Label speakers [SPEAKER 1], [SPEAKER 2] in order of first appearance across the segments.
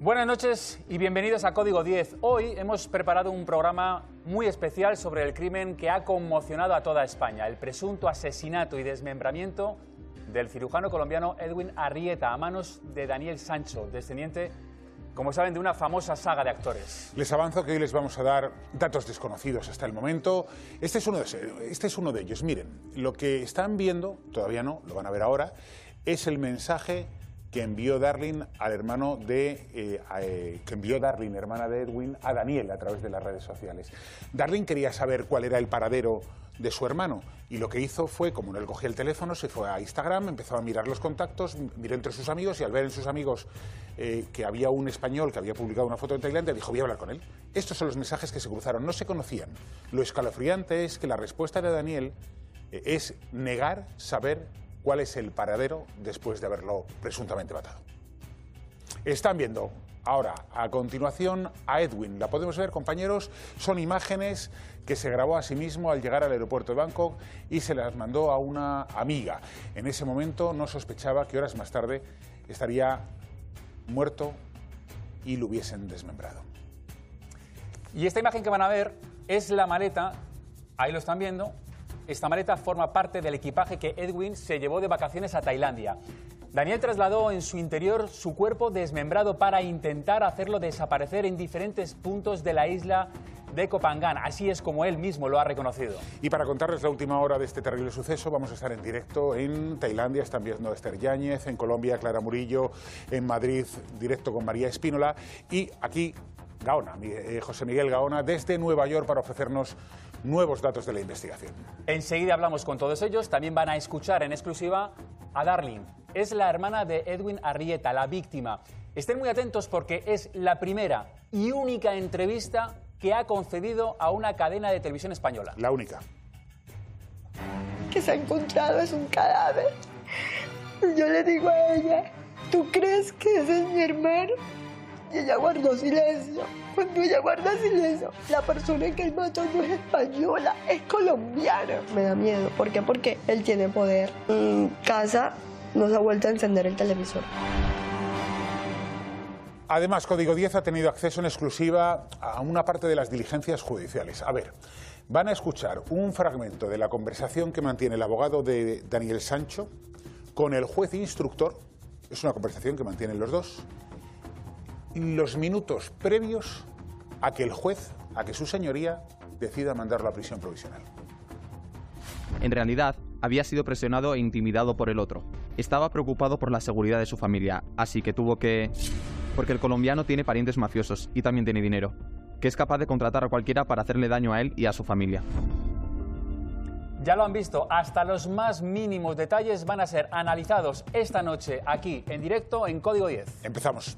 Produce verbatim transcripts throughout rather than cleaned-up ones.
[SPEAKER 1] Buenas noches y bienvenidos a Código diez. Hoy hemos preparado un programa muy especial sobre el crimen que ha conmocionado a toda España, el presunto asesinato y desmembramiento del cirujano colombiano Edwin Arrieta a manos de Daniel Sancho, descendiente, como saben, de una famosa saga de actores.
[SPEAKER 2] Les avanzo que hoy les vamos a dar datos desconocidos hasta el momento. Este es uno de, este es uno de ellos. Miren, lo que están viendo, todavía no, lo van a ver ahora, es el mensaje que envió Darling al hermano de eh, eh, que envió Darling, hermana de Edwin, a Daniel a través de las redes sociales. Darling quería saber cuál era el paradero de su hermano y lo que hizo fue, como no le cogía el teléfono, se fue a Instagram, empezó a mirar los contactos, miró entre sus amigos y al ver en sus amigos eh, que había un español que había publicado una foto en Tailandia, dijo: voy a hablar con él. Estos son los mensajes que se cruzaron, no se conocían. Lo escalofriante es que la respuesta de Daniel eh, es negar saber cuál es el paradero después de haberlo presuntamente matado. Están viendo ahora, a continuación, a Edwin. La podemos ver, compañeros, son imágenes que se grabó a sí mismo al llegar al aeropuerto de Bangkok y se las mandó a una amiga. En ese momento no sospechaba que horas más tarde estaría muerto y lo hubiesen desmembrado.
[SPEAKER 1] Y esta imagen que van a ver es la maleta, ahí lo están viendo. Esta maleta forma parte del equipaje que Edwin se llevó de vacaciones a Tailandia. Daniel trasladó en su interior su cuerpo desmembrado para intentar hacerlo desaparecer en diferentes puntos de la isla de Koh Phangan. Así es como él mismo lo ha reconocido.
[SPEAKER 2] Y para contarles la última hora de este terrible suceso, vamos a estar en directo en Tailandia. Están viendo a Esther Yáñez, en Colombia Clara Murillo, en Madrid directo con María Espínola y aquí Gaona, eh, José Miguel Gaona, desde Nueva York para ofrecernos nuevos datos de la investigación.
[SPEAKER 1] Enseguida hablamos con todos ellos. También van a escuchar en exclusiva a Darling. Es la hermana de Edwin Arrieta, la víctima. Estén muy atentos porque es la primera y única entrevista que ha concedido a una cadena de televisión española.
[SPEAKER 2] La única.
[SPEAKER 3] Que se ha encontrado es un cadáver. Yo le digo a ella: ¿tú crees que ese es mi hermano? Y ella guardó silencio. Cuando ella guarda silencio, la persona que él mató no es española, es colombiana. Me da miedo. ¿Por qué? Porque él tiene poder. En casa no se ha vuelto a encender el televisor.
[SPEAKER 2] Además, Código diez ha tenido acceso en exclusiva a una parte de las diligencias judiciales. A ver, van a escuchar un fragmento de la conversación que mantiene el abogado de Daniel Sancho con el juez instructor. Es una conversación que mantienen los dos. Los minutos previos a que el juez, a que su señoría, decida mandarlo a prisión provisional.
[SPEAKER 4] En realidad, había sido presionado e intimidado por el otro. Estaba preocupado por la seguridad de su familia, así que tuvo que... Porque el colombiano tiene parientes mafiosos y también tiene dinero, que es capaz de contratar a cualquiera para hacerle daño a él y a su familia.
[SPEAKER 1] Ya lo han visto, hasta los más mínimos detalles van a ser analizados esta noche aquí, en directo, en Código diez.
[SPEAKER 2] Empezamos.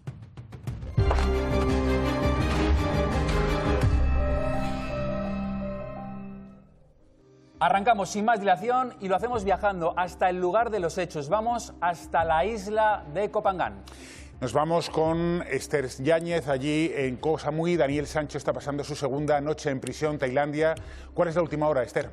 [SPEAKER 1] Arrancamos sin más dilación y lo hacemos viajando hasta el lugar de los hechos. Vamos hasta la isla de Koh Phangan.
[SPEAKER 2] Nos vamos con Esther Yáñez allí en Koh Samui. Daniel Sancho está pasando su segunda noche en prisión, Tailandia. ¿Cuál es la última hora, Esther?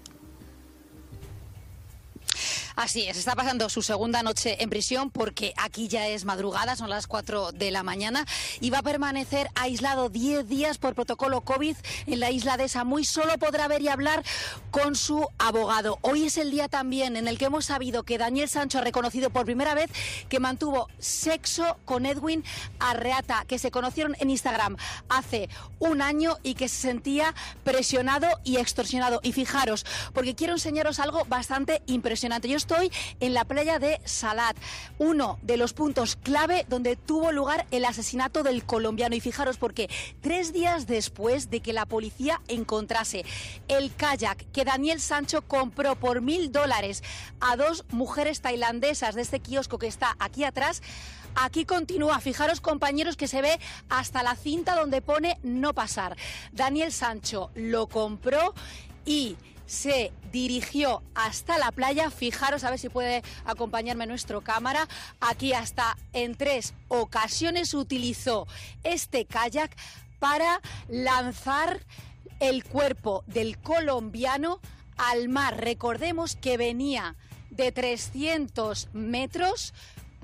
[SPEAKER 5] Así es, está pasando su segunda noche en prisión porque aquí ya es madrugada, son las cuatro de la mañana y va a permanecer aislado diez días por protocolo COVID en la isla de Samui. Solo podrá ver y hablar con su abogado. Hoy es el día también en el que hemos sabido que Daniel Sancho ha reconocido por primera vez que mantuvo sexo con Edwin Arrieta, que se conocieron en Instagram hace un año y que se sentía presionado y extorsionado. Y fijaros, porque quiero enseñaros algo bastante impresionante. Yo estoy en la playa de Salat, uno de los puntos clave donde tuvo lugar el asesinato del colombiano. Y fijaros porque tres días después de que la policía encontrase el kayak que Daniel Sancho compró por mil dólares a dos mujeres tailandesas de este kiosco que está aquí atrás, aquí continúa. Fijaros, compañeros, que se ve hasta la cinta donde pone no pasar. Daniel Sancho lo compró y se dirigió hasta la playa. Fijaros, a ver si puede acompañarme nuestra cámara. Aquí hasta en tres ocasiones utilizó este kayak para lanzar el cuerpo del colombiano al mar. Recordemos que venía de trescientos metros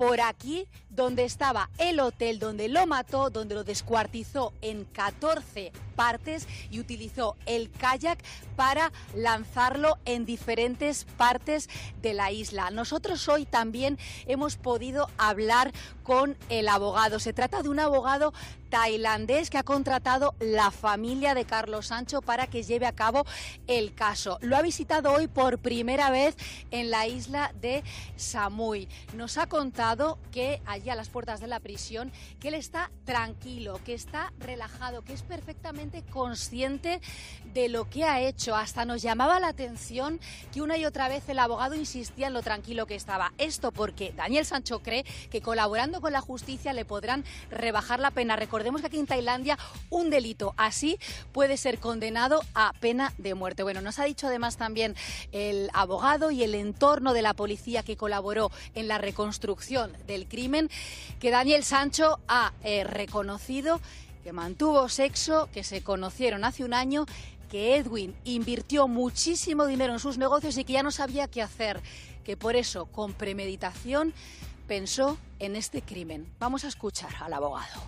[SPEAKER 5] por aquí, donde estaba el hotel donde lo mató, donde lo descuartizó en catorce partes y utilizó el kayak para lanzarlo en diferentes partes de la isla. Nosotros hoy también hemos podido hablar con el abogado. Se trata de un abogado tailandés que ha contratado la familia de Carlos Sancho para que lleve a cabo el caso. Lo ha visitado hoy por primera vez en la isla de Samui. Nos ha contado que allí a las puertas de la prisión, que él está tranquilo, que está relajado, que es perfectamente consciente de lo que ha hecho. Hasta nos llamaba la atención que una y otra vez el abogado insistía en lo tranquilo que estaba. Esto porque Daniel Sancho cree que colaborando con la justicia le podrán rebajar la pena. Recordemos que aquí en Tailandia un delito así puede ser condenado a pena de muerte. Bueno, nos ha dicho además también el abogado y el entorno de la policía que colaboró en la reconstrucción del crimen, que Daniel Sancho ha eh, reconocido que mantuvo sexo, que se conocieron hace un año, que Edwin invirtió muchísimo dinero en sus negocios y que ya no sabía qué hacer, que por eso, con premeditación, pensó en este crimen. Vamos a escuchar al abogado.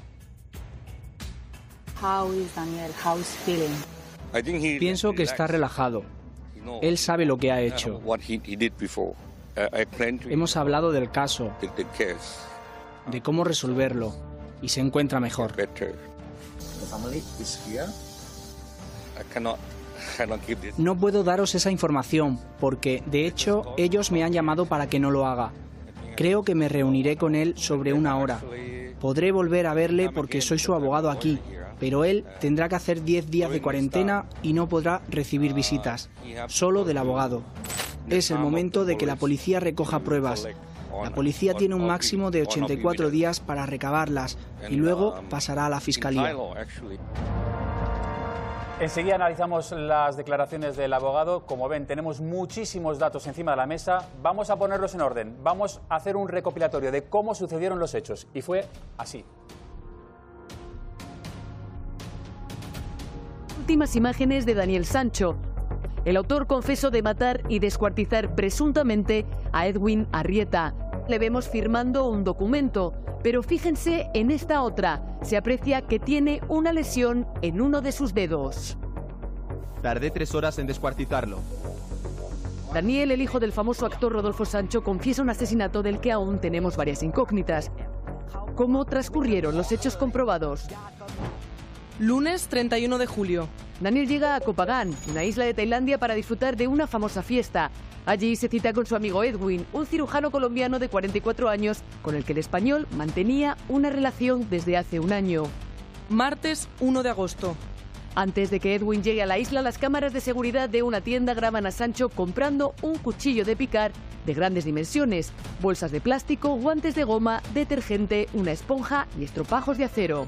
[SPEAKER 6] How is Daniel? How is feeling?
[SPEAKER 7] Pienso que está relajado. Él sabe lo que ha hecho. Hemos hablado del caso, de cómo resolverlo, y se encuentra mejor. No puedo daros esa información, porque, de hecho, ellos me han llamado para que no lo haga. Creo que me reuniré con él sobre una hora. Podré volver a verle porque soy su abogado aquí, pero él tendrá que hacer diez días de cuarentena y no podrá recibir visitas, solo del abogado. Es el momento de que la policía recoja pruebas. La policía tiene un máximo de ochenta y cuatro días para recabarlas y luego pasará a la fiscalía.
[SPEAKER 1] Enseguida analizamos las declaraciones del abogado. Como ven, tenemos muchísimos datos encima de la mesa. Vamos a ponerlos en orden. Vamos a hacer un recopilatorio de cómo sucedieron los hechos. Y fue así.
[SPEAKER 8] Últimas imágenes de Daniel Sancho. El autor confesó de matar y descuartizar presuntamente a Edwin Arrieta. Le vemos firmando un documento, pero fíjense en esta otra. Se aprecia que tiene una lesión en uno de sus dedos.
[SPEAKER 4] Tardé tres horas en descuartizarlo.
[SPEAKER 8] Daniel, el hijo del famoso actor Rodolfo Sancho, confiesa un asesinato del que aún tenemos varias incógnitas. ¿Cómo transcurrieron los hechos comprobados?
[SPEAKER 9] Lunes treinta y uno de julio.
[SPEAKER 8] Daniel llega a Koh Phangan, una isla de Tailandia, para disfrutar de una famosa fiesta. Allí se cita con su amigo Edwin, un cirujano colombiano de cuarenta y cuatro años, con el que el español mantenía una relación desde hace un año.
[SPEAKER 9] Martes uno de agosto.
[SPEAKER 8] Antes de que Edwin llegue a la isla, las cámaras de seguridad de una tienda graban a Sancho comprando un cuchillo de picar de grandes dimensiones, bolsas de plástico, guantes de goma, detergente, una esponja y estropajos de acero.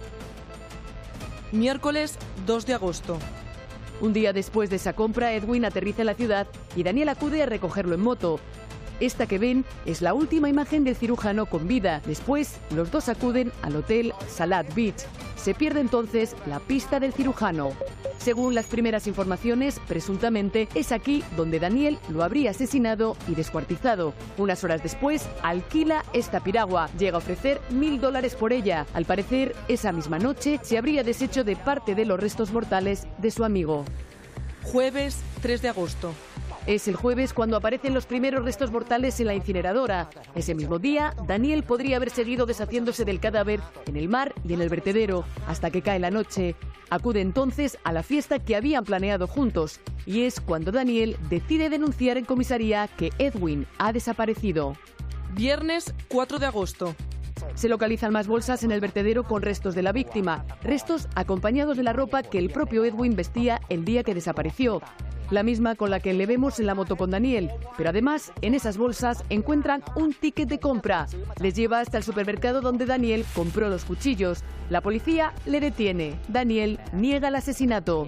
[SPEAKER 9] Miércoles dos de agosto.
[SPEAKER 8] Un día después de esa compra, Edwin aterriza en la ciudad y Daniel acude a recogerlo en moto. Esta que ven es la última imagen del cirujano con vida. Después, los dos acuden al hotel Salad Beach. Se pierde entonces la pista del cirujano. Según las primeras informaciones, presuntamente es aquí donde Daniel lo habría asesinado y descuartizado. Unas horas después, alquila esta piragua. Llega a ofrecer mil dólares por ella. Al parecer, esa misma noche se habría deshecho de parte de los restos mortales de su amigo.
[SPEAKER 9] Jueves tres de agosto.
[SPEAKER 8] Es el jueves cuando aparecen los primeros restos mortales en la incineradora. Ese mismo día, Daniel podría haber seguido deshaciéndose del cadáver en el mar y en el vertedero, hasta que cae la noche. Acude entonces a la fiesta que habían planeado juntos, y es cuando Daniel decide denunciar en comisaría que Edwin ha desaparecido.
[SPEAKER 9] Viernes cuatro de agosto.
[SPEAKER 8] Se localizan más bolsas en el vertedero con restos de la víctima, restos acompañados de la ropa que el propio Edwin vestía el día que desapareció. La misma con la que le vemos en la moto con Daniel, pero además en esas bolsas encuentran un ticket de compra. Les lleva hasta el supermercado donde Daniel compró los cuchillos. La policía le detiene. Daniel niega el asesinato.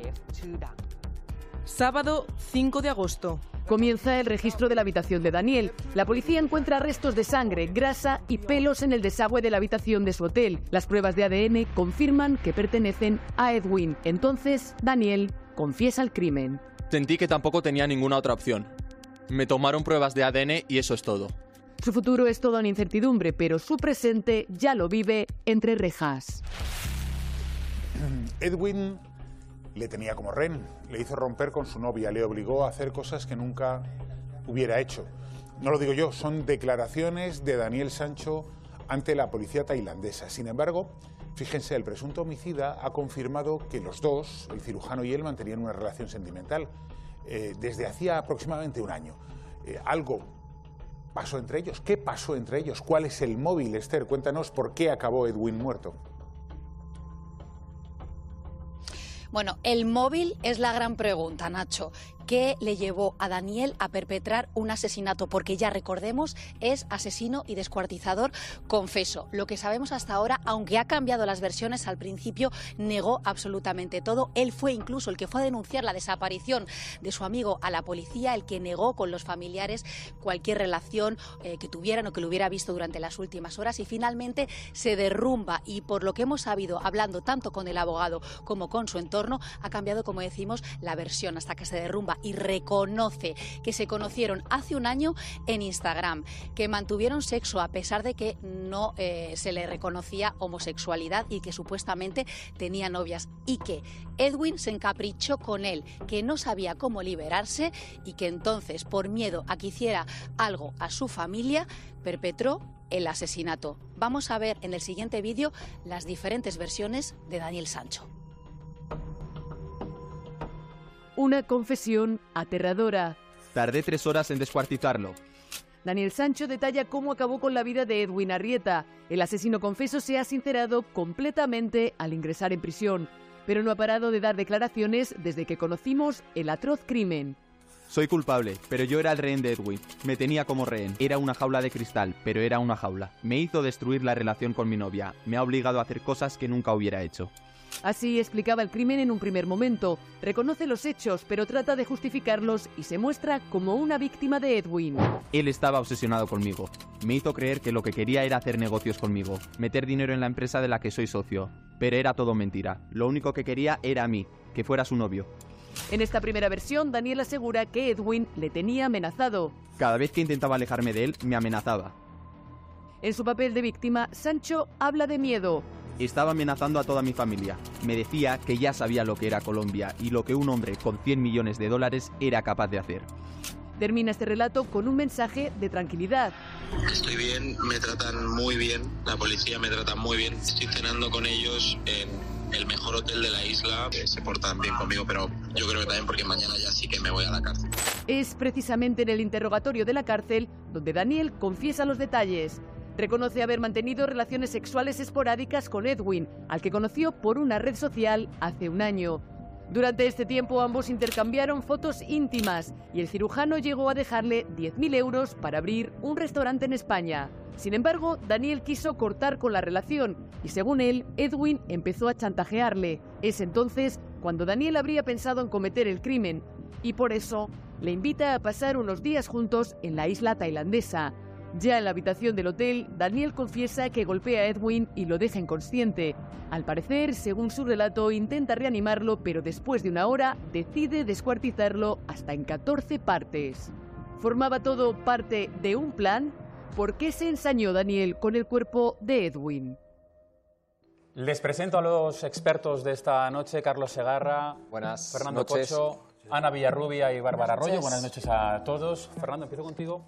[SPEAKER 9] Sábado cinco de agosto.
[SPEAKER 8] Comienza el registro de la habitación de Daniel. La policía encuentra restos de sangre, grasa y pelos en el desagüe de la habitación de su hotel. Las pruebas de A D N confirman que pertenecen a Edwin. Entonces, Daniel confiesa el crimen.
[SPEAKER 4] Sentí que tampoco tenía ninguna otra opción. Me tomaron pruebas de A D N y eso es todo.
[SPEAKER 8] Su futuro es toda una incertidumbre, pero su presente ya lo vive entre rejas.
[SPEAKER 2] Edwin le tenía como rehén, le hizo romper con su novia, le obligó a hacer cosas que nunca hubiera hecho. No lo digo yo, son declaraciones de Daniel Sancho ante la policía tailandesa. Sin embargo, fíjense, el presunto homicida ha confirmado que los dos, el cirujano y él, mantenían una relación sentimental eh, desde hacía aproximadamente un año. Eh, algo pasó entre ellos. ¿Qué pasó entre ellos? ¿Cuál es el móvil, Esther? Cuéntanos por qué acabó Edwin muerto.
[SPEAKER 5] Bueno, el móvil es la gran pregunta, Nacho. ¿Qué le llevó a Daniel a perpetrar un asesinato? Porque ya recordemos, es asesino y descuartizador confeso. Lo que sabemos hasta ahora, aunque ha cambiado las versiones, al principio negó absolutamente todo. Él fue incluso el que fue a denunciar la desaparición de su amigo a la policía, el que negó con los familiares cualquier relación eh, que tuvieran o que lo hubiera visto durante las últimas horas, y finalmente se derrumba. Y por lo que hemos sabido, hablando tanto con el abogado como con su entorno, ha cambiado, como decimos, la versión hasta que se derrumba y reconoce que se conocieron hace un año en Instagram, que mantuvieron sexo a pesar de que no eh, se le reconocía homosexualidad y que supuestamente tenía novias, y que Edwin se encaprichó con él, que no sabía cómo liberarse y que entonces, por miedo a que hiciera algo a su familia, perpetró el asesinato. Vamos a ver en el siguiente vídeo las diferentes versiones de Daniel Sancho.
[SPEAKER 8] Una confesión aterradora.
[SPEAKER 4] Tardé tres horas en descuartizarlo.
[SPEAKER 8] Daniel Sancho detalla cómo acabó con la vida de Edwin Arrieta. El asesino confeso se ha sincerado completamente al ingresar en prisión, pero no ha parado de dar declaraciones desde que conocimos el atroz crimen.
[SPEAKER 4] Soy culpable, pero yo era el rehén de Edwin. Me tenía como rehén. Era una jaula de cristal, pero era una jaula. Me hizo destruir la relación con mi novia. Me ha obligado a hacer cosas que nunca hubiera hecho.
[SPEAKER 8] Así explicaba el crimen en un primer momento. Reconoce los hechos, pero trata de justificarlos y se muestra como una víctima de Edwin.
[SPEAKER 4] Él estaba obsesionado conmigo. Me hizo creer que lo que quería era hacer negocios conmigo, meter dinero en la empresa de la que soy socio. Pero era todo mentira. Lo único que quería era a mí, que fuera su novio.
[SPEAKER 8] En esta primera versión, Daniel asegura que Edwin le tenía amenazado.
[SPEAKER 4] Cada vez que intentaba alejarme de él, me amenazaba.
[SPEAKER 8] En su papel de víctima, Sancho habla de miedo.
[SPEAKER 4] Estaba amenazando a toda mi familia. Me decía que ya sabía lo que era Colombia y lo que un hombre con cien millones de dólares era capaz de hacer.
[SPEAKER 8] Termina este relato con un mensaje de tranquilidad.
[SPEAKER 10] Estoy bien, me tratan muy bien, la policía me trata muy bien. Estoy cenando con ellos en el mejor hotel de la isla. Se portan bien conmigo, pero yo creo que también porque mañana ya sí que me voy a la cárcel.
[SPEAKER 8] Es precisamente en el interrogatorio de la cárcel donde Daniel confiesa los detalles. Reconoce haber mantenido relaciones sexuales esporádicas con Edwin, al que conoció por una red social hace un año. Durante este tiempo ambos intercambiaron fotos íntimas y el cirujano llegó a dejarle diez mil euros para abrir un restaurante en España. Sin embargo, Daniel quiso cortar con la relación y, según él, Edwin empezó a chantajearle. Es entonces cuando Daniel habría pensado en cometer el crimen y por eso le invita a pasar unos días juntos en la isla tailandesa. Ya en la habitación del hotel, Daniel confiesa que golpea a Edwin y lo deja inconsciente. Al parecer, según su relato, intenta reanimarlo, pero después de una hora decide descuartizarlo hasta en catorce partes. ¿Formaba todo parte de un plan? ¿Por qué se ensañó Daniel con el cuerpo de Edwin?
[SPEAKER 1] Les presento a los expertos de esta noche: Carlos Segarra,
[SPEAKER 11] buenas
[SPEAKER 1] Fernando
[SPEAKER 11] noches.
[SPEAKER 1] Cocho, Ana Villarrubia y Bárbara Arroyo. Buenas noches a todos. Fernando, empiezo contigo.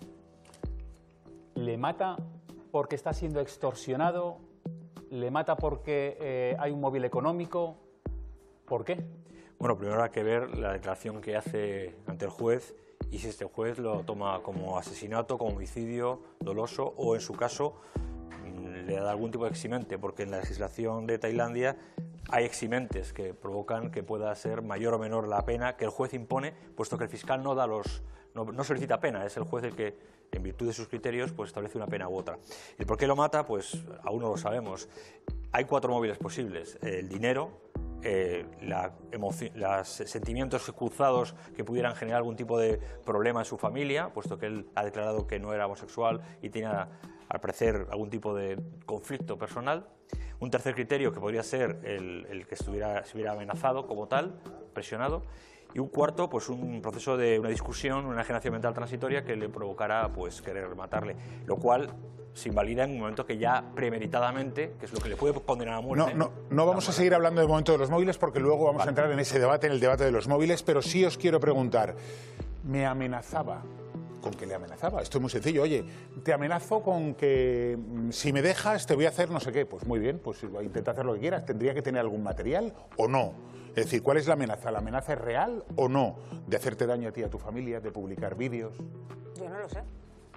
[SPEAKER 1] ¿Le mata porque está siendo extorsionado? ¿Le mata porque eh, hay un móvil económico? ¿Por qué?
[SPEAKER 12] Bueno, primero hay que ver la declaración que hace ante el juez y si este juez lo toma como asesinato, como homicidio doloso o, en su caso, le da algún tipo de eximente, porque en la legislación de Tailandia hay eximentes que provocan que pueda ser mayor o menor la pena que el juez impone, puesto que el fiscal no da los no, no solicita pena, es el juez el que, en virtud de sus criterios, pues establece una pena u otra. ¿Y por qué lo mata? Pues aún no lo sabemos. Hay cuatro móviles posibles: el dinero, eh, la los sentimientos cruzados que pudieran generar algún tipo de problema en su familia, puesto que él ha declarado que no era homosexual y tenía, al parecer, algún tipo de conflicto personal. Un tercer criterio que podría ser el, el que estuviera, se hubiera amenazado como tal, presionado. Y un cuarto, pues un proceso de una discusión, una enajenación mental transitoria que le provocara pues querer matarle, lo cual se invalida en un momento que ya premeditadamente, que es lo que le puede condenar a muerte.
[SPEAKER 2] No, no, no vamos a seguir hablando del momento de los móviles porque luego vamos vale. a entrar en ese debate, en el debate de los móviles, pero sí os quiero preguntar, ¿me amenazaba? ¿Con qué le amenazaba? Esto es muy sencillo. Oye, te amenazo con que si me dejas te voy a hacer no sé qué. Pues muy bien, pues intenta hacer lo que quieras. ¿Tendría que tener algún material o no? Es decir, ¿cuál es la amenaza? ¿La amenaza es real o no? ¿De hacerte daño a ti y a tu familia? ¿De publicar vídeos?
[SPEAKER 11] Yo no lo sé.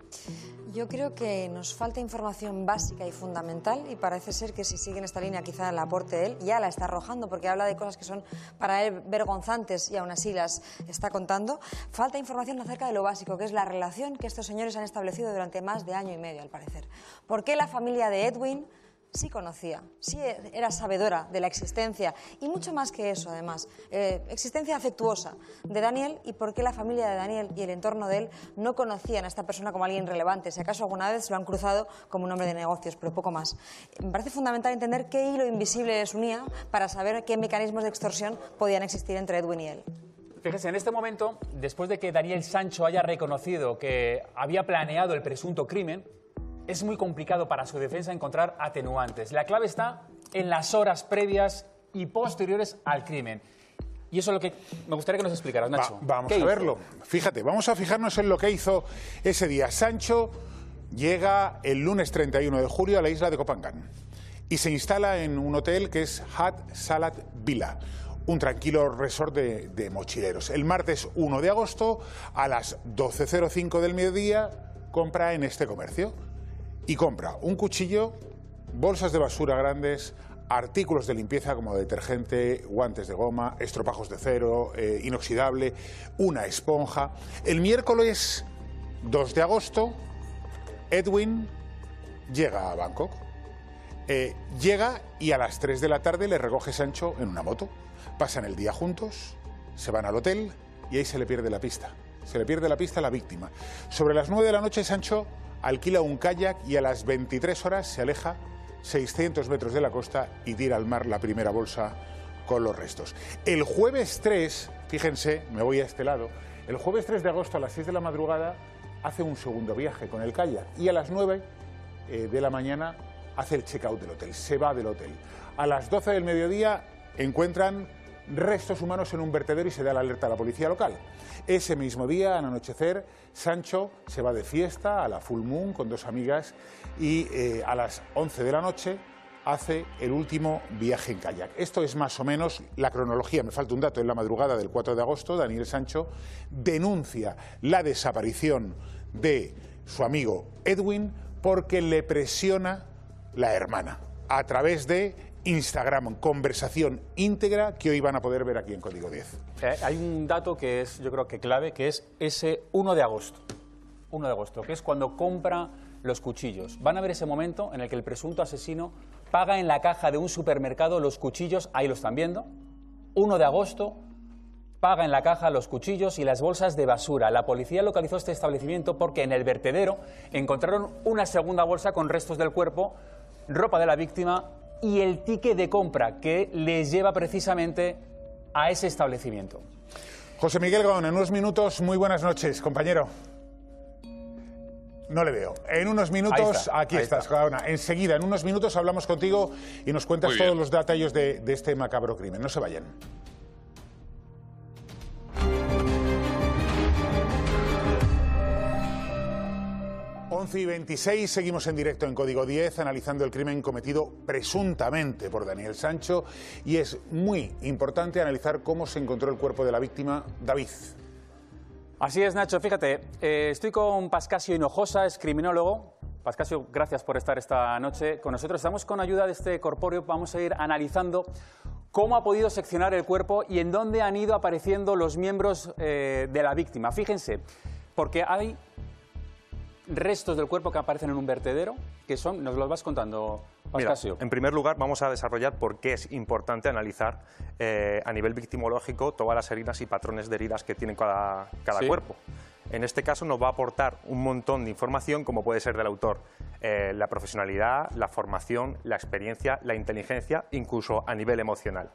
[SPEAKER 11] Yo creo que nos falta información básica y fundamental y parece ser que si sigue en esta línea quizá la aporte él, ya la está arrojando porque habla de cosas que son para él vergonzantes y aún así las está contando. Falta información acerca de lo básico, que es la relación que estos señores han establecido durante más de año y medio, al parecer. ¿Por qué la familia de Edwin sí conocía, sí era sabedora de la existencia y mucho más que eso, además, eh, existencia afectuosa de Daniel, y por qué la familia de Daniel y el entorno de él no conocían a esta persona como alguien relevante? Si acaso alguna vez se lo han cruzado como un hombre de negocios, pero poco más. Me parece fundamental entender qué hilo invisible les unía para saber qué mecanismos de extorsión podían existir entre Edwin y él.
[SPEAKER 1] Fíjese, en este momento, después de que Daniel Sancho haya reconocido que había planeado el presunto crimen, es muy complicado para su defensa encontrar atenuantes. La clave está en las horas previas y posteriores al crimen. Y eso es lo que me gustaría que nos explicaras, Nacho.
[SPEAKER 2] Va, vamos a hizo? verlo. Fíjate, vamos a fijarnos en lo que hizo ese día. Sancho llega el lunes treinta y uno de julio a la isla de Copangán y se instala en un hotel que es Hat Salat Villa, un tranquilo resort de, de mochileros. El martes uno de agosto, a las doce cero cinco del mediodía, compra en este comercio. Y compra un cuchillo, bolsas de basura grandes, artículos de limpieza como detergente, guantes de goma, estropajos de acero, eh, inoxidable, una esponja. El miércoles dos de agosto, Edwin llega a Bangkok. Eh, llega y a las tres de la tarde le recoge Sancho en una moto. Pasan el día juntos, se van al hotel y ahí se le pierde la pista. Se le pierde la pista a la víctima. Sobre las nueve de la noche, Sancho alquila un kayak y a las veintitrés horas se aleja seiscientos metros de la costa y tira al mar la primera bolsa con los restos. El jueves tres, fíjense, me voy a este lado, el jueves tres de agosto a las seis de la madrugada hace un segundo viaje con el kayak y a las nueve eh, de la mañana hace el check-out del hotel, se va del hotel. A las doce del mediodía encuentran restos humanos en un vertedero y se da la alerta a la policía local. Ese mismo día, al anochecer, Sancho se va de fiesta a la Full Moon con dos amigas y eh, a las once de la noche hace el último viaje en kayak. Esto es más o menos la cronología. Me falta un dato. En la madrugada del cuatro de agosto, Daniel Sancho denuncia la desaparición de su amigo Edwin porque le presiona la hermana a través de Instagram, conversación íntegra que hoy van a poder ver aquí en Código diez.
[SPEAKER 1] Eh, hay un dato que es, yo creo que clave, que es ese uno de agosto. uno de agosto, que es cuando compra los cuchillos. Van a ver ese momento en el que el presunto asesino paga en la caja de un supermercado los cuchillos, ahí lo están viendo. uno de agosto, paga en la caja los cuchillos y las bolsas de basura. La policía localizó este establecimiento porque en el vertedero encontraron una segunda bolsa con restos del cuerpo, ropa de la víctima y el ticket de compra que les lleva precisamente a ese establecimiento.
[SPEAKER 2] José Miguel Gaón, en unos minutos, muy buenas noches, compañero. No le veo. En unos minutos, está, aquí estás, está. Gaona. Enseguida, en unos minutos hablamos contigo y nos cuentas todos los detalles de, de este macabro crimen. No se vayan. once y veintiséis, seguimos en directo en Código diez, analizando el crimen cometido presuntamente por Daniel Sancho, y es muy importante analizar cómo se encontró el cuerpo de la víctima. David.
[SPEAKER 1] Así es, Nacho. Fíjate, eh, estoy con Pascasio Hinojosa, es criminólogo. Pascasio, gracias por estar esta noche con nosotros. Estamos con ayuda de este corpóreo, vamos a ir analizando cómo ha podido seccionar el cuerpo y en dónde han ido apareciendo los miembros eh, de la víctima. Fíjense, porque hay restos del cuerpo que aparecen en un vertedero, que son, nos los vas contando, Pascasio.
[SPEAKER 13] Mira, en primer lugar, vamos a desarrollar por qué es importante analizar eh, a nivel victimológico todas las heridas y patrones de heridas que tiene cada, cada ¿Sí? cuerpo. En este caso nos va a aportar un montón de información, como puede ser del autor, eh, la profesionalidad, la formación, la experiencia, la inteligencia, incluso a nivel emocional.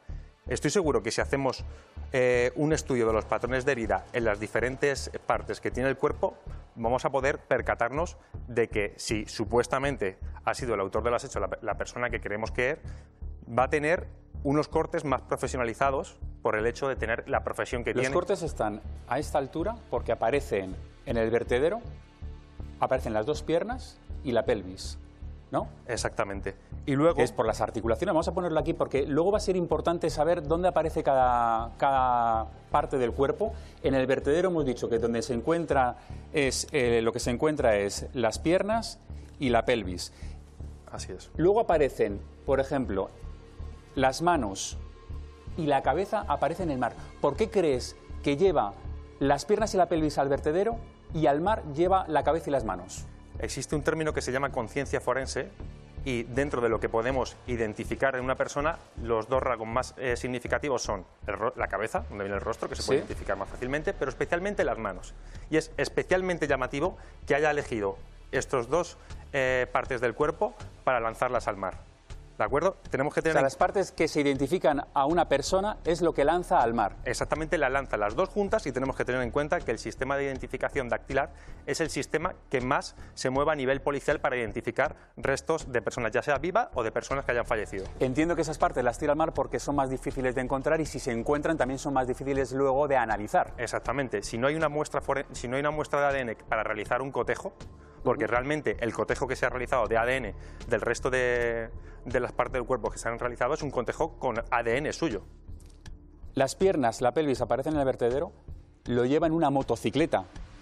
[SPEAKER 13] Estoy seguro que si hacemos eh, un estudio de los patrones de herida en las diferentes partes que tiene el cuerpo, vamos a poder percatarnos de que si supuestamente ha sido el autor del hecho la, la persona que creemos que es, va a tener unos cortes más profesionalizados por el hecho de tener la profesión que
[SPEAKER 1] Los
[SPEAKER 13] tiene.
[SPEAKER 1] Los cortes están a esta altura porque aparecen en el vertedero, aparecen las dos piernas y la pelvis, ¿no?
[SPEAKER 13] Exactamente. Y luego...
[SPEAKER 1] Es por las articulaciones, vamos a ponerlo aquí porque luego va a ser importante saber dónde aparece cada, cada parte del cuerpo. En el vertedero hemos dicho que donde se encuentra es, eh, lo que se encuentra es las piernas y la pelvis.
[SPEAKER 13] Así es.
[SPEAKER 1] Luego aparecen, por ejemplo, las manos y la cabeza aparecen en el mar. ¿Por qué crees que lleva las piernas y la pelvis al vertedero y al mar lleva la cabeza y las manos?
[SPEAKER 13] Existe un término que se llama conciencia forense y dentro de lo que podemos identificar en una persona, los dos rasgos más eh, significativos son el la cabeza, donde viene el rostro, que se puede ¿Sí? identificar más fácilmente, pero especialmente las manos. Y es especialmente llamativo que haya elegido estos dos eh, partes del cuerpo para lanzarlas al mar. ¿De acuerdo? Tenemos que tener...
[SPEAKER 1] O sea, las partes que se identifican a una persona es lo que lanza al mar.
[SPEAKER 13] Exactamente, la lanza las dos juntas y tenemos que tener en cuenta que el sistema de identificación dactilar es el sistema que más se mueve a nivel policial para identificar restos de personas, ya sea vivas o de personas que hayan fallecido.
[SPEAKER 1] Entiendo que esas partes las tira al mar porque son más difíciles de encontrar y si se encuentran también son más difíciles luego de analizar.
[SPEAKER 13] Exactamente. Si no hay una muestra, si no hay una muestra de A D N para realizar un cotejo, porque realmente el cotejo que se ha realizado de A D N del resto de, de las partes del cuerpo que se han realizado es un cotejo con A D N suyo.
[SPEAKER 1] Las piernas, la pelvis aparecen en el vertedero, lo lleva en una motocicleta.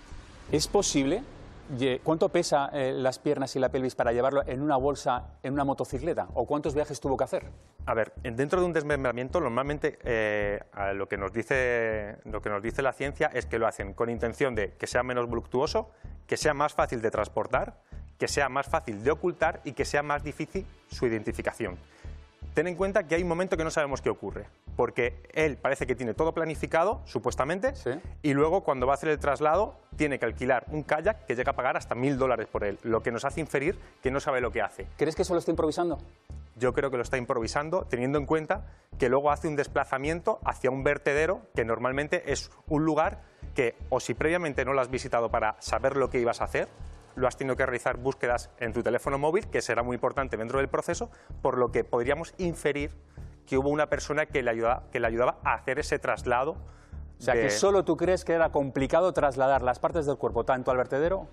[SPEAKER 1] ¿Es posible? ¿Cuánto pesa eh, las piernas y la pelvis para llevarlo en una bolsa en una motocicleta? ¿O cuántos viajes tuvo que hacer?
[SPEAKER 13] A ver, dentro de un desmembramiento normalmente eh, lo, que nos dice, lo que nos dice la ciencia es que lo hacen con intención de que sea menos voluptuoso, que sea más fácil de transportar, que sea más fácil de ocultar y que sea más difícil su identificación. Ten en cuenta que hay un momento que no sabemos qué ocurre, porque él parece que tiene todo planificado, supuestamente, ¿Sí? y luego cuando va a hacer el traslado tiene que alquilar un kayak que llega a pagar hasta mil dólares por él, lo que nos hace inferir que no sabe lo que hace.
[SPEAKER 1] ¿Crees que eso lo está improvisando?
[SPEAKER 13] Yo creo que lo está improvisando, teniendo en cuenta que luego hace un desplazamiento hacia un vertedero, que normalmente es un lugar que, o si previamente no lo has visitado para saber lo que ibas a hacer, lo has tenido que realizar búsquedas en tu teléfono móvil, que será muy importante dentro del proceso, por lo que podríamos inferir que hubo una persona que le ayudaba, que le ayudaba a hacer ese traslado.
[SPEAKER 1] O sea, de... que solo tú crees que era complicado trasladar las partes del cuerpo tanto al vertedero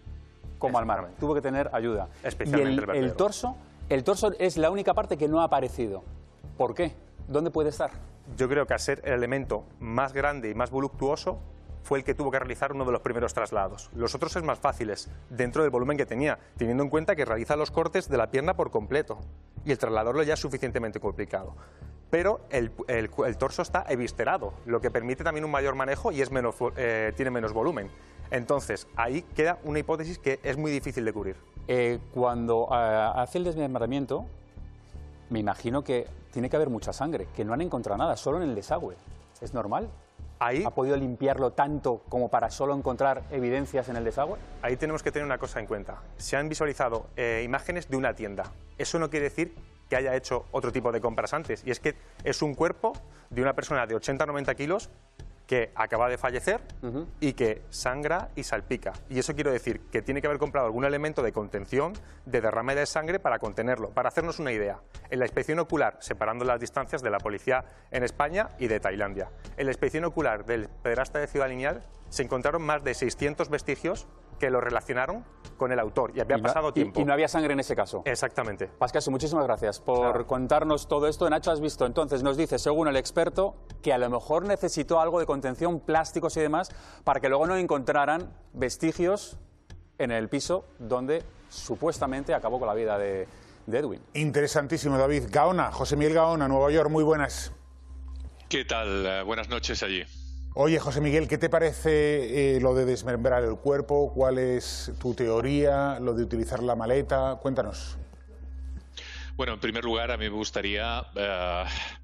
[SPEAKER 1] como al mar. Tuvo que tener ayuda.
[SPEAKER 13] Especialmente
[SPEAKER 1] y el,
[SPEAKER 13] el vertedero.
[SPEAKER 1] el torso, el torso es la única parte que no ha aparecido. ¿Por qué? ¿Dónde puede estar?
[SPEAKER 13] Yo creo que al ser el elemento más grande y más voluptuoso, fue el que tuvo que realizar uno de los primeros traslados. Los otros es más fáciles, dentro del volumen que tenía, teniendo en cuenta que realiza los cortes de la pierna por completo, y el trasladarlo ya es suficientemente complicado. Pero el, el, el torso está eviscerado, lo que permite también un mayor manejo y es menos, eh, tiene menos volumen. Entonces, ahí queda una hipótesis que es muy difícil de cubrir.
[SPEAKER 1] Eh, cuando uh, hace el desmembramiento, me imagino que tiene que haber mucha sangre, que no han encontrado nada, solo en el desagüe. ¿Es normal?
[SPEAKER 13] Ahí,
[SPEAKER 1] ¿Ha podido limpiarlo tanto como para solo encontrar evidencias en el desagüe?
[SPEAKER 13] Ahí tenemos que tener una cosa en cuenta. Se han visualizado eh, imágenes de una tienda. Eso no quiere decir que haya hecho otro tipo de compras antes. Y es que es un cuerpo de una persona de ochenta a noventa kilos que acaba de fallecer uh-huh. y que sangra y salpica. Y eso quiere decir que tiene que haber comprado algún elemento de contención, de derrame de sangre para contenerlo. Para hacernos una idea, en la inspección ocular, separando las distancias de la policía en España y de Tailandia, en la inspección ocular del pederasta de Ciudad Lineal se encontraron más de seiscientos vestigios que lo relacionaron con el autor y había
[SPEAKER 1] y no,
[SPEAKER 13] pasado tiempo.
[SPEAKER 1] Y, y no había sangre en ese caso.
[SPEAKER 13] Exactamente.
[SPEAKER 1] Pascaso, muchísimas gracias por claro. contarnos todo esto. Nacho, has visto, entonces nos dice, según el experto, que a lo mejor necesitó algo de contención, plásticos y demás, para que luego no encontraran vestigios en el piso donde supuestamente acabó con la vida de, de Edwin.
[SPEAKER 2] Interesantísimo, David. Gaona, José Miguel Gaona, Nueva York, muy buenas.
[SPEAKER 14] ¿Qué tal? Uh, buenas noches allí.
[SPEAKER 2] Oye, José Miguel, ¿qué te parece eh, lo de desmembrar el cuerpo? ¿Cuál es tu teoría? ¿Lo de utilizar la maleta? Cuéntanos.
[SPEAKER 14] Bueno, en primer lugar, a mí me gustaría uh,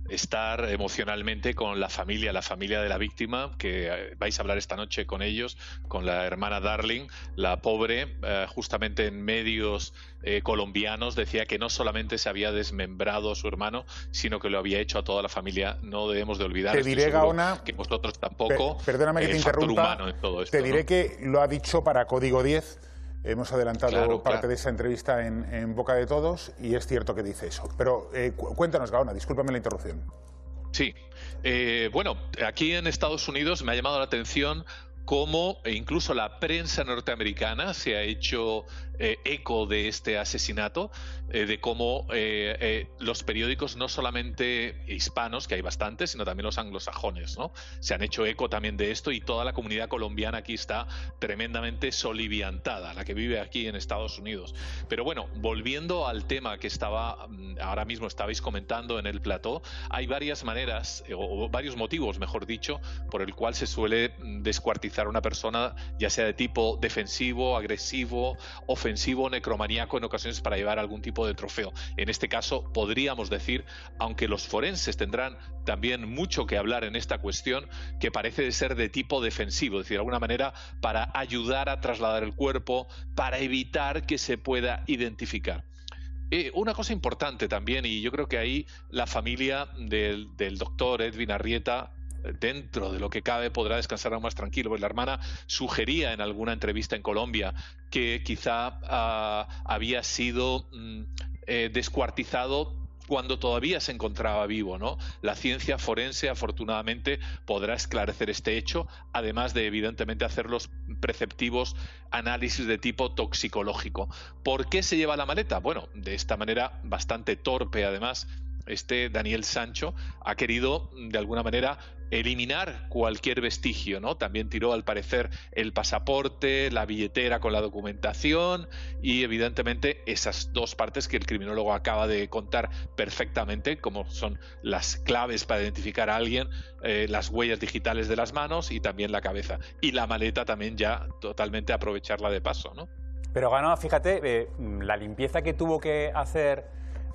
[SPEAKER 14] estar emocionalmente con la familia, la familia de la víctima, que vais a hablar esta noche con ellos, con la hermana Darling, la pobre, eh, justamente en medios eh, colombianos, decía que no solamente se había desmembrado a su hermano, sino que lo había hecho a toda la familia. No debemos de olvidar,
[SPEAKER 2] te diré, Gaona,
[SPEAKER 14] que vosotros tampoco,
[SPEAKER 2] per, perdóname que
[SPEAKER 14] el
[SPEAKER 2] te
[SPEAKER 14] factor
[SPEAKER 2] interrumpa,
[SPEAKER 14] humano en todo esto,
[SPEAKER 2] te diré
[SPEAKER 14] ¿no?
[SPEAKER 2] que lo ha dicho para Código diez. Hemos adelantado
[SPEAKER 14] claro,
[SPEAKER 2] parte
[SPEAKER 14] claro.
[SPEAKER 2] de esa entrevista en, en boca de todos y es cierto que dice eso. Pero eh, cuéntanos, Gaona, discúlpame la interrupción.
[SPEAKER 14] Sí. Eh, bueno, aquí en Estados Unidos me ha llamado la atención cómo incluso la prensa norteamericana se ha hecho eh, eco de este asesinato, eh, de cómo eh, eh, los periódicos, no solamente hispanos, que hay bastantes, sino también los anglosajones, ¿no? Se han hecho eco también de esto y toda la comunidad colombiana aquí está tremendamente soliviantada, la que vive aquí en Estados Unidos. Pero bueno, volviendo al tema que estaba ahora mismo estabais comentando en el plató, hay varias maneras, o, o varios motivos, mejor dicho, por el cual se suele descuartizar a una persona, ya sea de tipo defensivo, agresivo, ofensivo, necromaníaco, en ocasiones para llevar algún tipo de trofeo. En este caso, podríamos decir, aunque los forenses tendrán también mucho que hablar en esta cuestión, que parece de ser de tipo defensivo, es decir, de alguna manera para ayudar a trasladar el cuerpo, para evitar que se pueda identificar. Eh, una cosa importante también, y yo creo que ahí la familia del, del doctor Edwin Arrieta, dentro de lo que cabe, podrá descansar aún más tranquilo, porque la hermana sugería en alguna entrevista en Colombia que quizá uh, había sido mm, eh, descuartizado cuando todavía se encontraba vivo, ¿no? La ciencia forense, afortunadamente, podrá esclarecer este hecho, además de, evidentemente, hacer los preceptivos análisis de tipo toxicológico. ¿Por qué se lleva la maleta? Bueno, de esta manera bastante torpe, además, este Daniel Sancho ha querido, de alguna manera, eliminar cualquier vestigio, ¿no? También tiró, al parecer, el pasaporte, la billetera con la documentación y, evidentemente, esas dos partes que el criminólogo acaba de contar perfectamente, como son las claves para identificar a alguien, eh, las huellas digitales de las manos y también la cabeza. Y la maleta también ya totalmente aprovecharla de paso, ¿no?
[SPEAKER 1] Pero, Gano, fíjate, eh, la limpieza que tuvo que hacer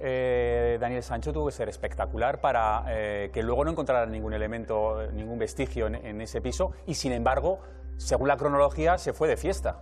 [SPEAKER 1] Eh, Daniel Sancho tuvo que ser espectacular para eh, que luego no encontraran ningún elemento, ningún vestigio en, en ese piso y, sin embargo, según la cronología, se fue de fiesta.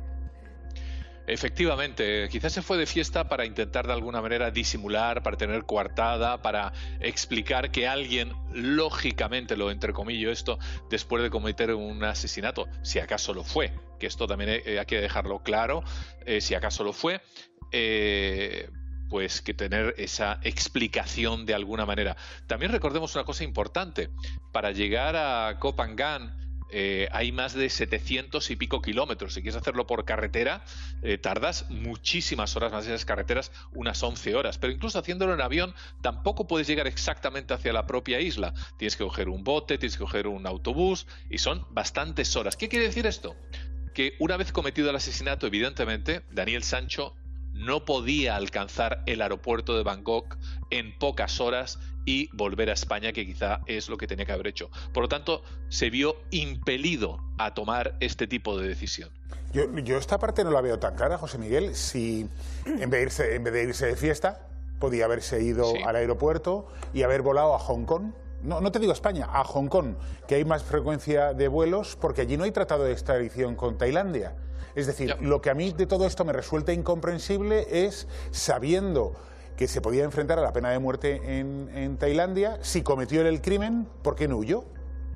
[SPEAKER 14] Efectivamente, quizás se fue de fiesta para intentar de alguna manera disimular, para tener coartada, para explicar que alguien, lógicamente, lo entrecomillo esto, después de cometer un asesinato, si acaso lo fue, que esto también hay que dejarlo claro, eh, si acaso lo fue, eh, pues que tener esa explicación de alguna manera. También recordemos una cosa importante, para llegar a Koh Phangan eh, hay más de setecientos y pico kilómetros. Si quieres hacerlo por carretera, eh, tardas muchísimas horas más en esas carreteras, unas once horas. Pero incluso haciéndolo en avión, tampoco puedes llegar exactamente hacia la propia isla. Tienes que coger un bote, tienes que coger un autobús, y son bastantes horas. ¿Qué quiere decir esto? Que una vez cometido el asesinato, evidentemente, Daniel Sancho no podía alcanzar el aeropuerto de Bangkok en pocas horas y volver a España, que quizá es lo que tenía que haber hecho. Por lo tanto, se vio impelido a tomar este tipo de decisión.
[SPEAKER 2] Yo, yo esta parte no la veo tan clara, José Miguel. Si en vez de irse, en vez de, irse de fiesta, podía haberse ido sí. al aeropuerto y haber volado a Hong Kong. No, no te digo España, a Hong Kong, que hay más frecuencia de vuelos, porque allí no hay tratado de extradición con Tailandia. Es decir, lo que a mí de todo esto me resulta incomprensible es, sabiendo que se podía enfrentar a la pena de muerte en, en Tailandia, si cometió el crimen, ¿por qué no huyó?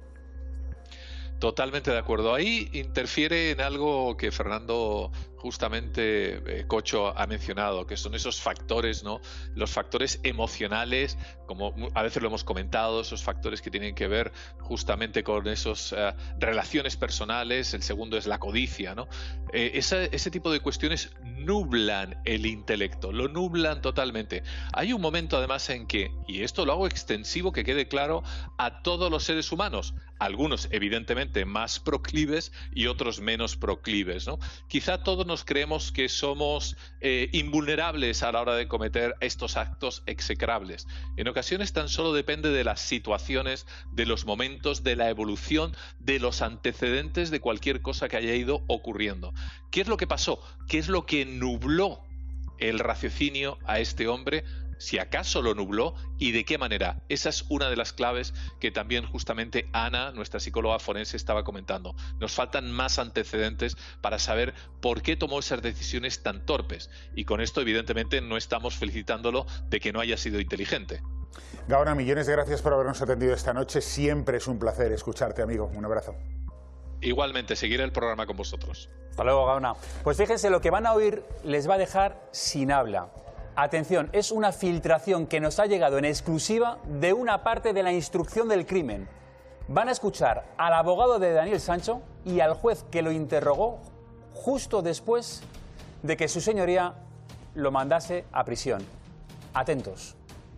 [SPEAKER 14] Totalmente de acuerdo. Ahí interfiere en algo que Fernando justamente eh, Cocho ha mencionado, que son esos factores, ¿no? Los factores emocionales, como a veces lo hemos comentado, esos factores que tienen que ver justamente con esas uh, relaciones personales. El segundo es la codicia, ¿no? Eh, esa, ese tipo de cuestiones nublan el intelecto, lo nublan totalmente. Hay un momento además en que, y esto lo hago extensivo, que quede claro a todos los seres humanos, algunos evidentemente más proclives y otros menos proclives, ¿no? Quizá todos nos creemos que somos eh, invulnerables a la hora de cometer estos actos execrables. En ocasiones tan solo depende de las situaciones, de los momentos, de la evolución, de los antecedentes de cualquier cosa que haya ido ocurriendo. ¿Qué es lo que pasó? ¿Qué es lo que nubló el raciocinio a este hombre? si acaso lo nubló y de qué manera. Esa es una de las claves que también justamente Ana, nuestra psicóloga forense, estaba comentando. Nos faltan más antecedentes para saber por qué tomó esas decisiones tan torpes. Y con esto, evidentemente, no estamos felicitándolo de que no haya sido inteligente.
[SPEAKER 2] Gaona, millones de gracias por habernos atendido esta noche. Siempre es un placer escucharte, amigo. Un abrazo.
[SPEAKER 14] Igualmente, seguiré el programa con vosotros.
[SPEAKER 1] Hasta luego, Gaona. Pues fíjense, lo que van a oír les va a dejar sin habla. Atención, es una filtración que nos ha llegado en exclusiva de una parte de la instrucción del crimen. Van a escuchar al abogado de Daniel Sancho y al juez que lo interrogó justo después de que su señoría lo mandase a prisión. Atentos.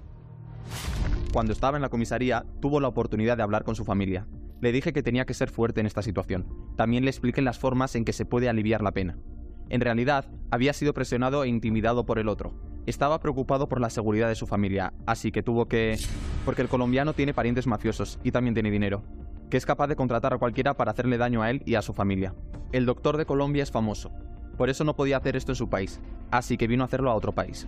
[SPEAKER 4] Cuando estaba en la comisaría, tuvo la oportunidad de hablar con su familia. Le dije que tenía que ser fuerte en esta situación. También le expliqué las formas en que se puede aliviar la pena. En realidad, había sido presionado e intimidado por el otro. Estaba preocupado por la seguridad de su familia, así que tuvo que... Porque el colombiano tiene parientes mafiosos y también tiene dinero, que es capaz de contratar a cualquiera para hacerle daño a él y a su familia. El doctor de Colombia es famoso, por eso no podía hacer esto en su país, así que vino a hacerlo a otro país.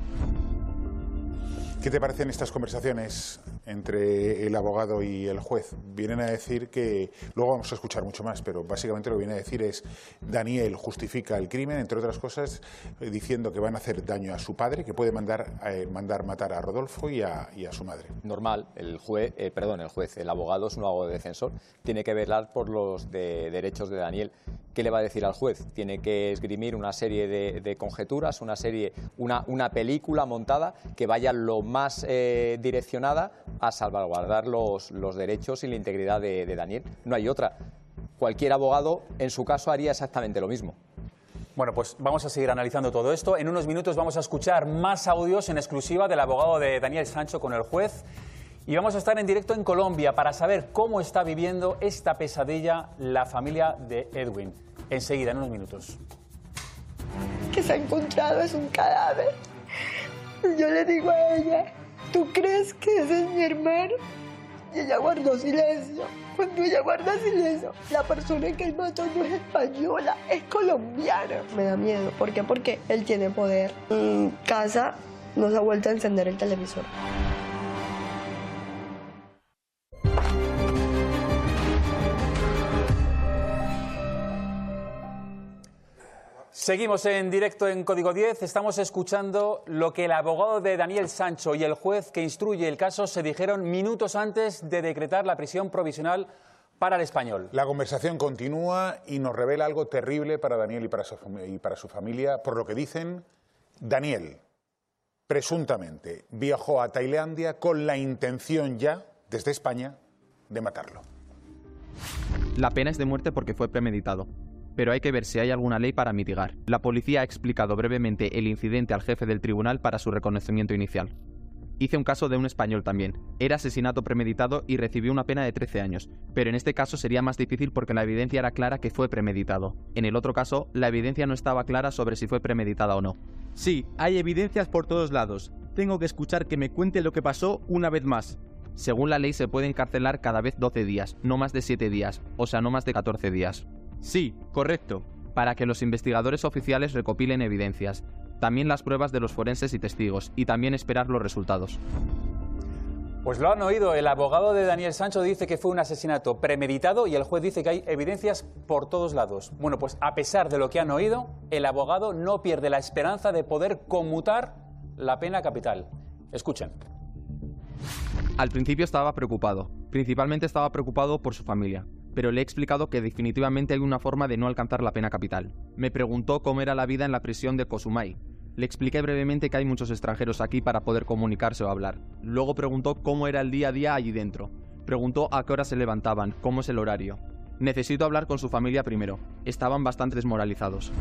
[SPEAKER 2] ¿Qué te parecen estas conversaciones entre el abogado y el juez? Vienen a decir que, luego vamos a escuchar mucho más, pero básicamente lo que viene a decir es Daniel justifica el crimen, entre otras cosas, eh, diciendo que van a hacer daño a su padre, que puede mandar, eh, mandar matar a Rodolfo y a, y a su madre.
[SPEAKER 15] Normal, el juez, eh, perdón, el juez, el abogado es un abogado defensor, tiene que velar por los de derechos de Daniel. ¿Qué le va a decir al juez? Tiene que esgrimir una serie de, de conjeturas, una serie, una, una película montada que vaya lo más eh, direccionada a salvaguardar los, los derechos y la integridad de, de Daniel. No hay otra. Cualquier abogado, en su caso, haría exactamente lo mismo.
[SPEAKER 1] Bueno, pues vamos a seguir analizando todo esto. En unos minutos vamos a escuchar más audios en exclusiva del abogado de Daniel Sancho con el juez. Y vamos a estar en directo en Colombia para saber cómo está viviendo esta pesadilla la familia de Edwin. Enseguida, en unos minutos.
[SPEAKER 3] Que se ha encontrado es un cadáver. Yo le digo a ella, ¿tú crees que ese es mi hermano? Y ella guardó silencio. Cuando ella guarda silencio, la persona que él mató no es española, es colombiana. Me da miedo. ¿Por qué? Porque él tiene poder. En casa no se ha vuelto a encender el televisor.
[SPEAKER 1] Seguimos en directo en Código diez. Estamos escuchando lo que el abogado de Daniel Sancho y el juez que instruye el caso se dijeron minutos antes de decretar la prisión provisional para el español.
[SPEAKER 2] La conversación continúa y nos revela algo terrible para Daniel y para su, y para su familia. Por lo que dicen, Daniel, presuntamente, viajó a Tailandia con la intención ya, desde España, de matarlo.
[SPEAKER 4] La pena es de muerte porque fue premeditado. Pero hay que ver si hay alguna ley para mitigar. La policía ha explicado brevemente el incidente al jefe del tribunal para su reconocimiento inicial. Hice un caso de un español también. Era asesinato premeditado y recibió una pena de trece años. Pero en este caso sería más difícil porque la evidencia era clara que fue premeditado. En el otro caso, la evidencia no estaba clara sobre si fue premeditada o no.
[SPEAKER 16] Sí, hay evidencias por todos lados. Tengo que escuchar que me cuente lo que pasó una vez más.
[SPEAKER 4] Según la ley se puede encarcelar cada vez doce días, no más de siete días, o sea, no más de catorce días.
[SPEAKER 16] Sí, correcto.
[SPEAKER 4] Para que los investigadores oficiales recopilen evidencias, también las pruebas de los forenses y testigos, y también esperar los resultados.
[SPEAKER 1] Pues lo han oído, el abogado de Daniel Sancho dice que fue un asesinato premeditado y el juez dice que hay evidencias por todos lados. Bueno, pues a pesar de lo que han oído, el abogado no pierde la esperanza de poder conmutar la pena capital. Escuchen.
[SPEAKER 4] Al principio estaba preocupado, principalmente estaba preocupado por su familia. Pero le he explicado que definitivamente hay una forma de no alcanzar la pena capital. Me preguntó cómo era la vida en la prisión de Kosumay. Le expliqué brevemente que hay muchos extranjeros aquí para poder comunicarse o hablar. Luego preguntó cómo era el día a día allí dentro. Preguntó a qué hora se levantaban, cómo es el horario. Necesito hablar con su familia primero. Estaban bastante desmoralizados.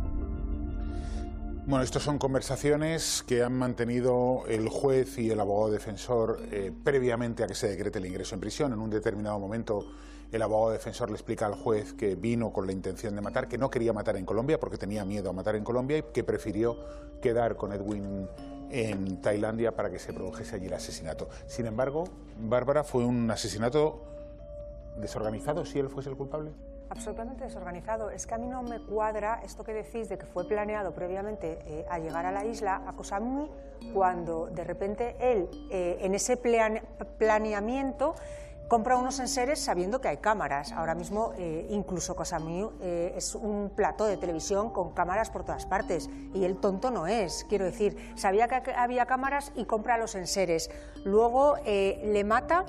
[SPEAKER 2] Bueno, estas son conversaciones que han mantenido el juez y el abogado defensor eh, previamente a que se decrete el ingreso en prisión. En un determinado momento el abogado defensor le explica al juez que vino con la intención de matar, que no quería matar en Colombia porque tenía miedo a matar en Colombia y que prefirió quedar con Edwin en Tailandia para que se produjese allí el asesinato. Sin embargo, Bárbara, fue un asesinato desorganizado, si él fuese el culpable.
[SPEAKER 17] Absolutamente desorganizado. Es que a mí no me cuadra esto que decís de que fue planeado previamente eh, a llegar a la isla, a Koh Samui, cuando de repente él, eh, en ese plane planeamiento, compra unos enseres sabiendo que hay cámaras. Ahora mismo, eh, incluso Koh Samui eh, es un plató de televisión con cámaras por todas partes, y él tonto no es, quiero decir, sabía que había cámaras y compra los enseres. Luego eh, le mata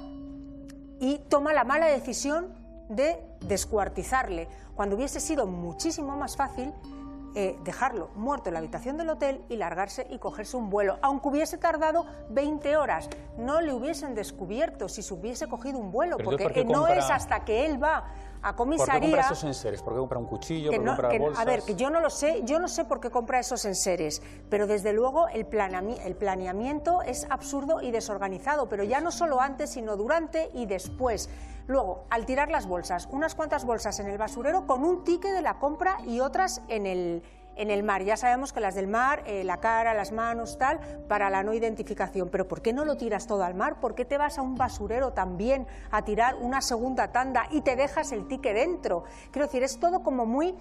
[SPEAKER 17] y toma la mala decisión de descuartizarle, cuando hubiese sido muchísimo más fácil eh, dejarlo muerto en la habitación del hotel y largarse y cogerse un vuelo, aunque hubiese tardado veinte horas, no le hubiesen descubierto si se hubiese cogido un vuelo,
[SPEAKER 1] Pero
[SPEAKER 17] porque
[SPEAKER 1] ¿por qué
[SPEAKER 17] no
[SPEAKER 1] compra...
[SPEAKER 17] es hasta que él va a comisaría...
[SPEAKER 1] ¿Por qué compra esos enseres? ¿Por qué compra un cuchillo? ¿Por qué
[SPEAKER 17] no,
[SPEAKER 1] compra
[SPEAKER 17] que,
[SPEAKER 1] bolsas?
[SPEAKER 17] A ver, que yo no lo sé, yo no sé por qué compra esos enseres, pero desde luego el, el planeamiento es absurdo y desorganizado, pero ya no solo antes, sino durante y después. Luego, al tirar las bolsas, unas cuantas bolsas en el basurero con un ticket de la compra y otras en el, en el mar. Ya sabemos que las del mar, eh, la cara, las manos, tal, para la no identificación. Pero ¿por qué no lo tiras todo al mar? ¿Por qué te vas a un basurero también a tirar una segunda tanda y te dejas el ticket dentro? Quiero decir, es todo como muy...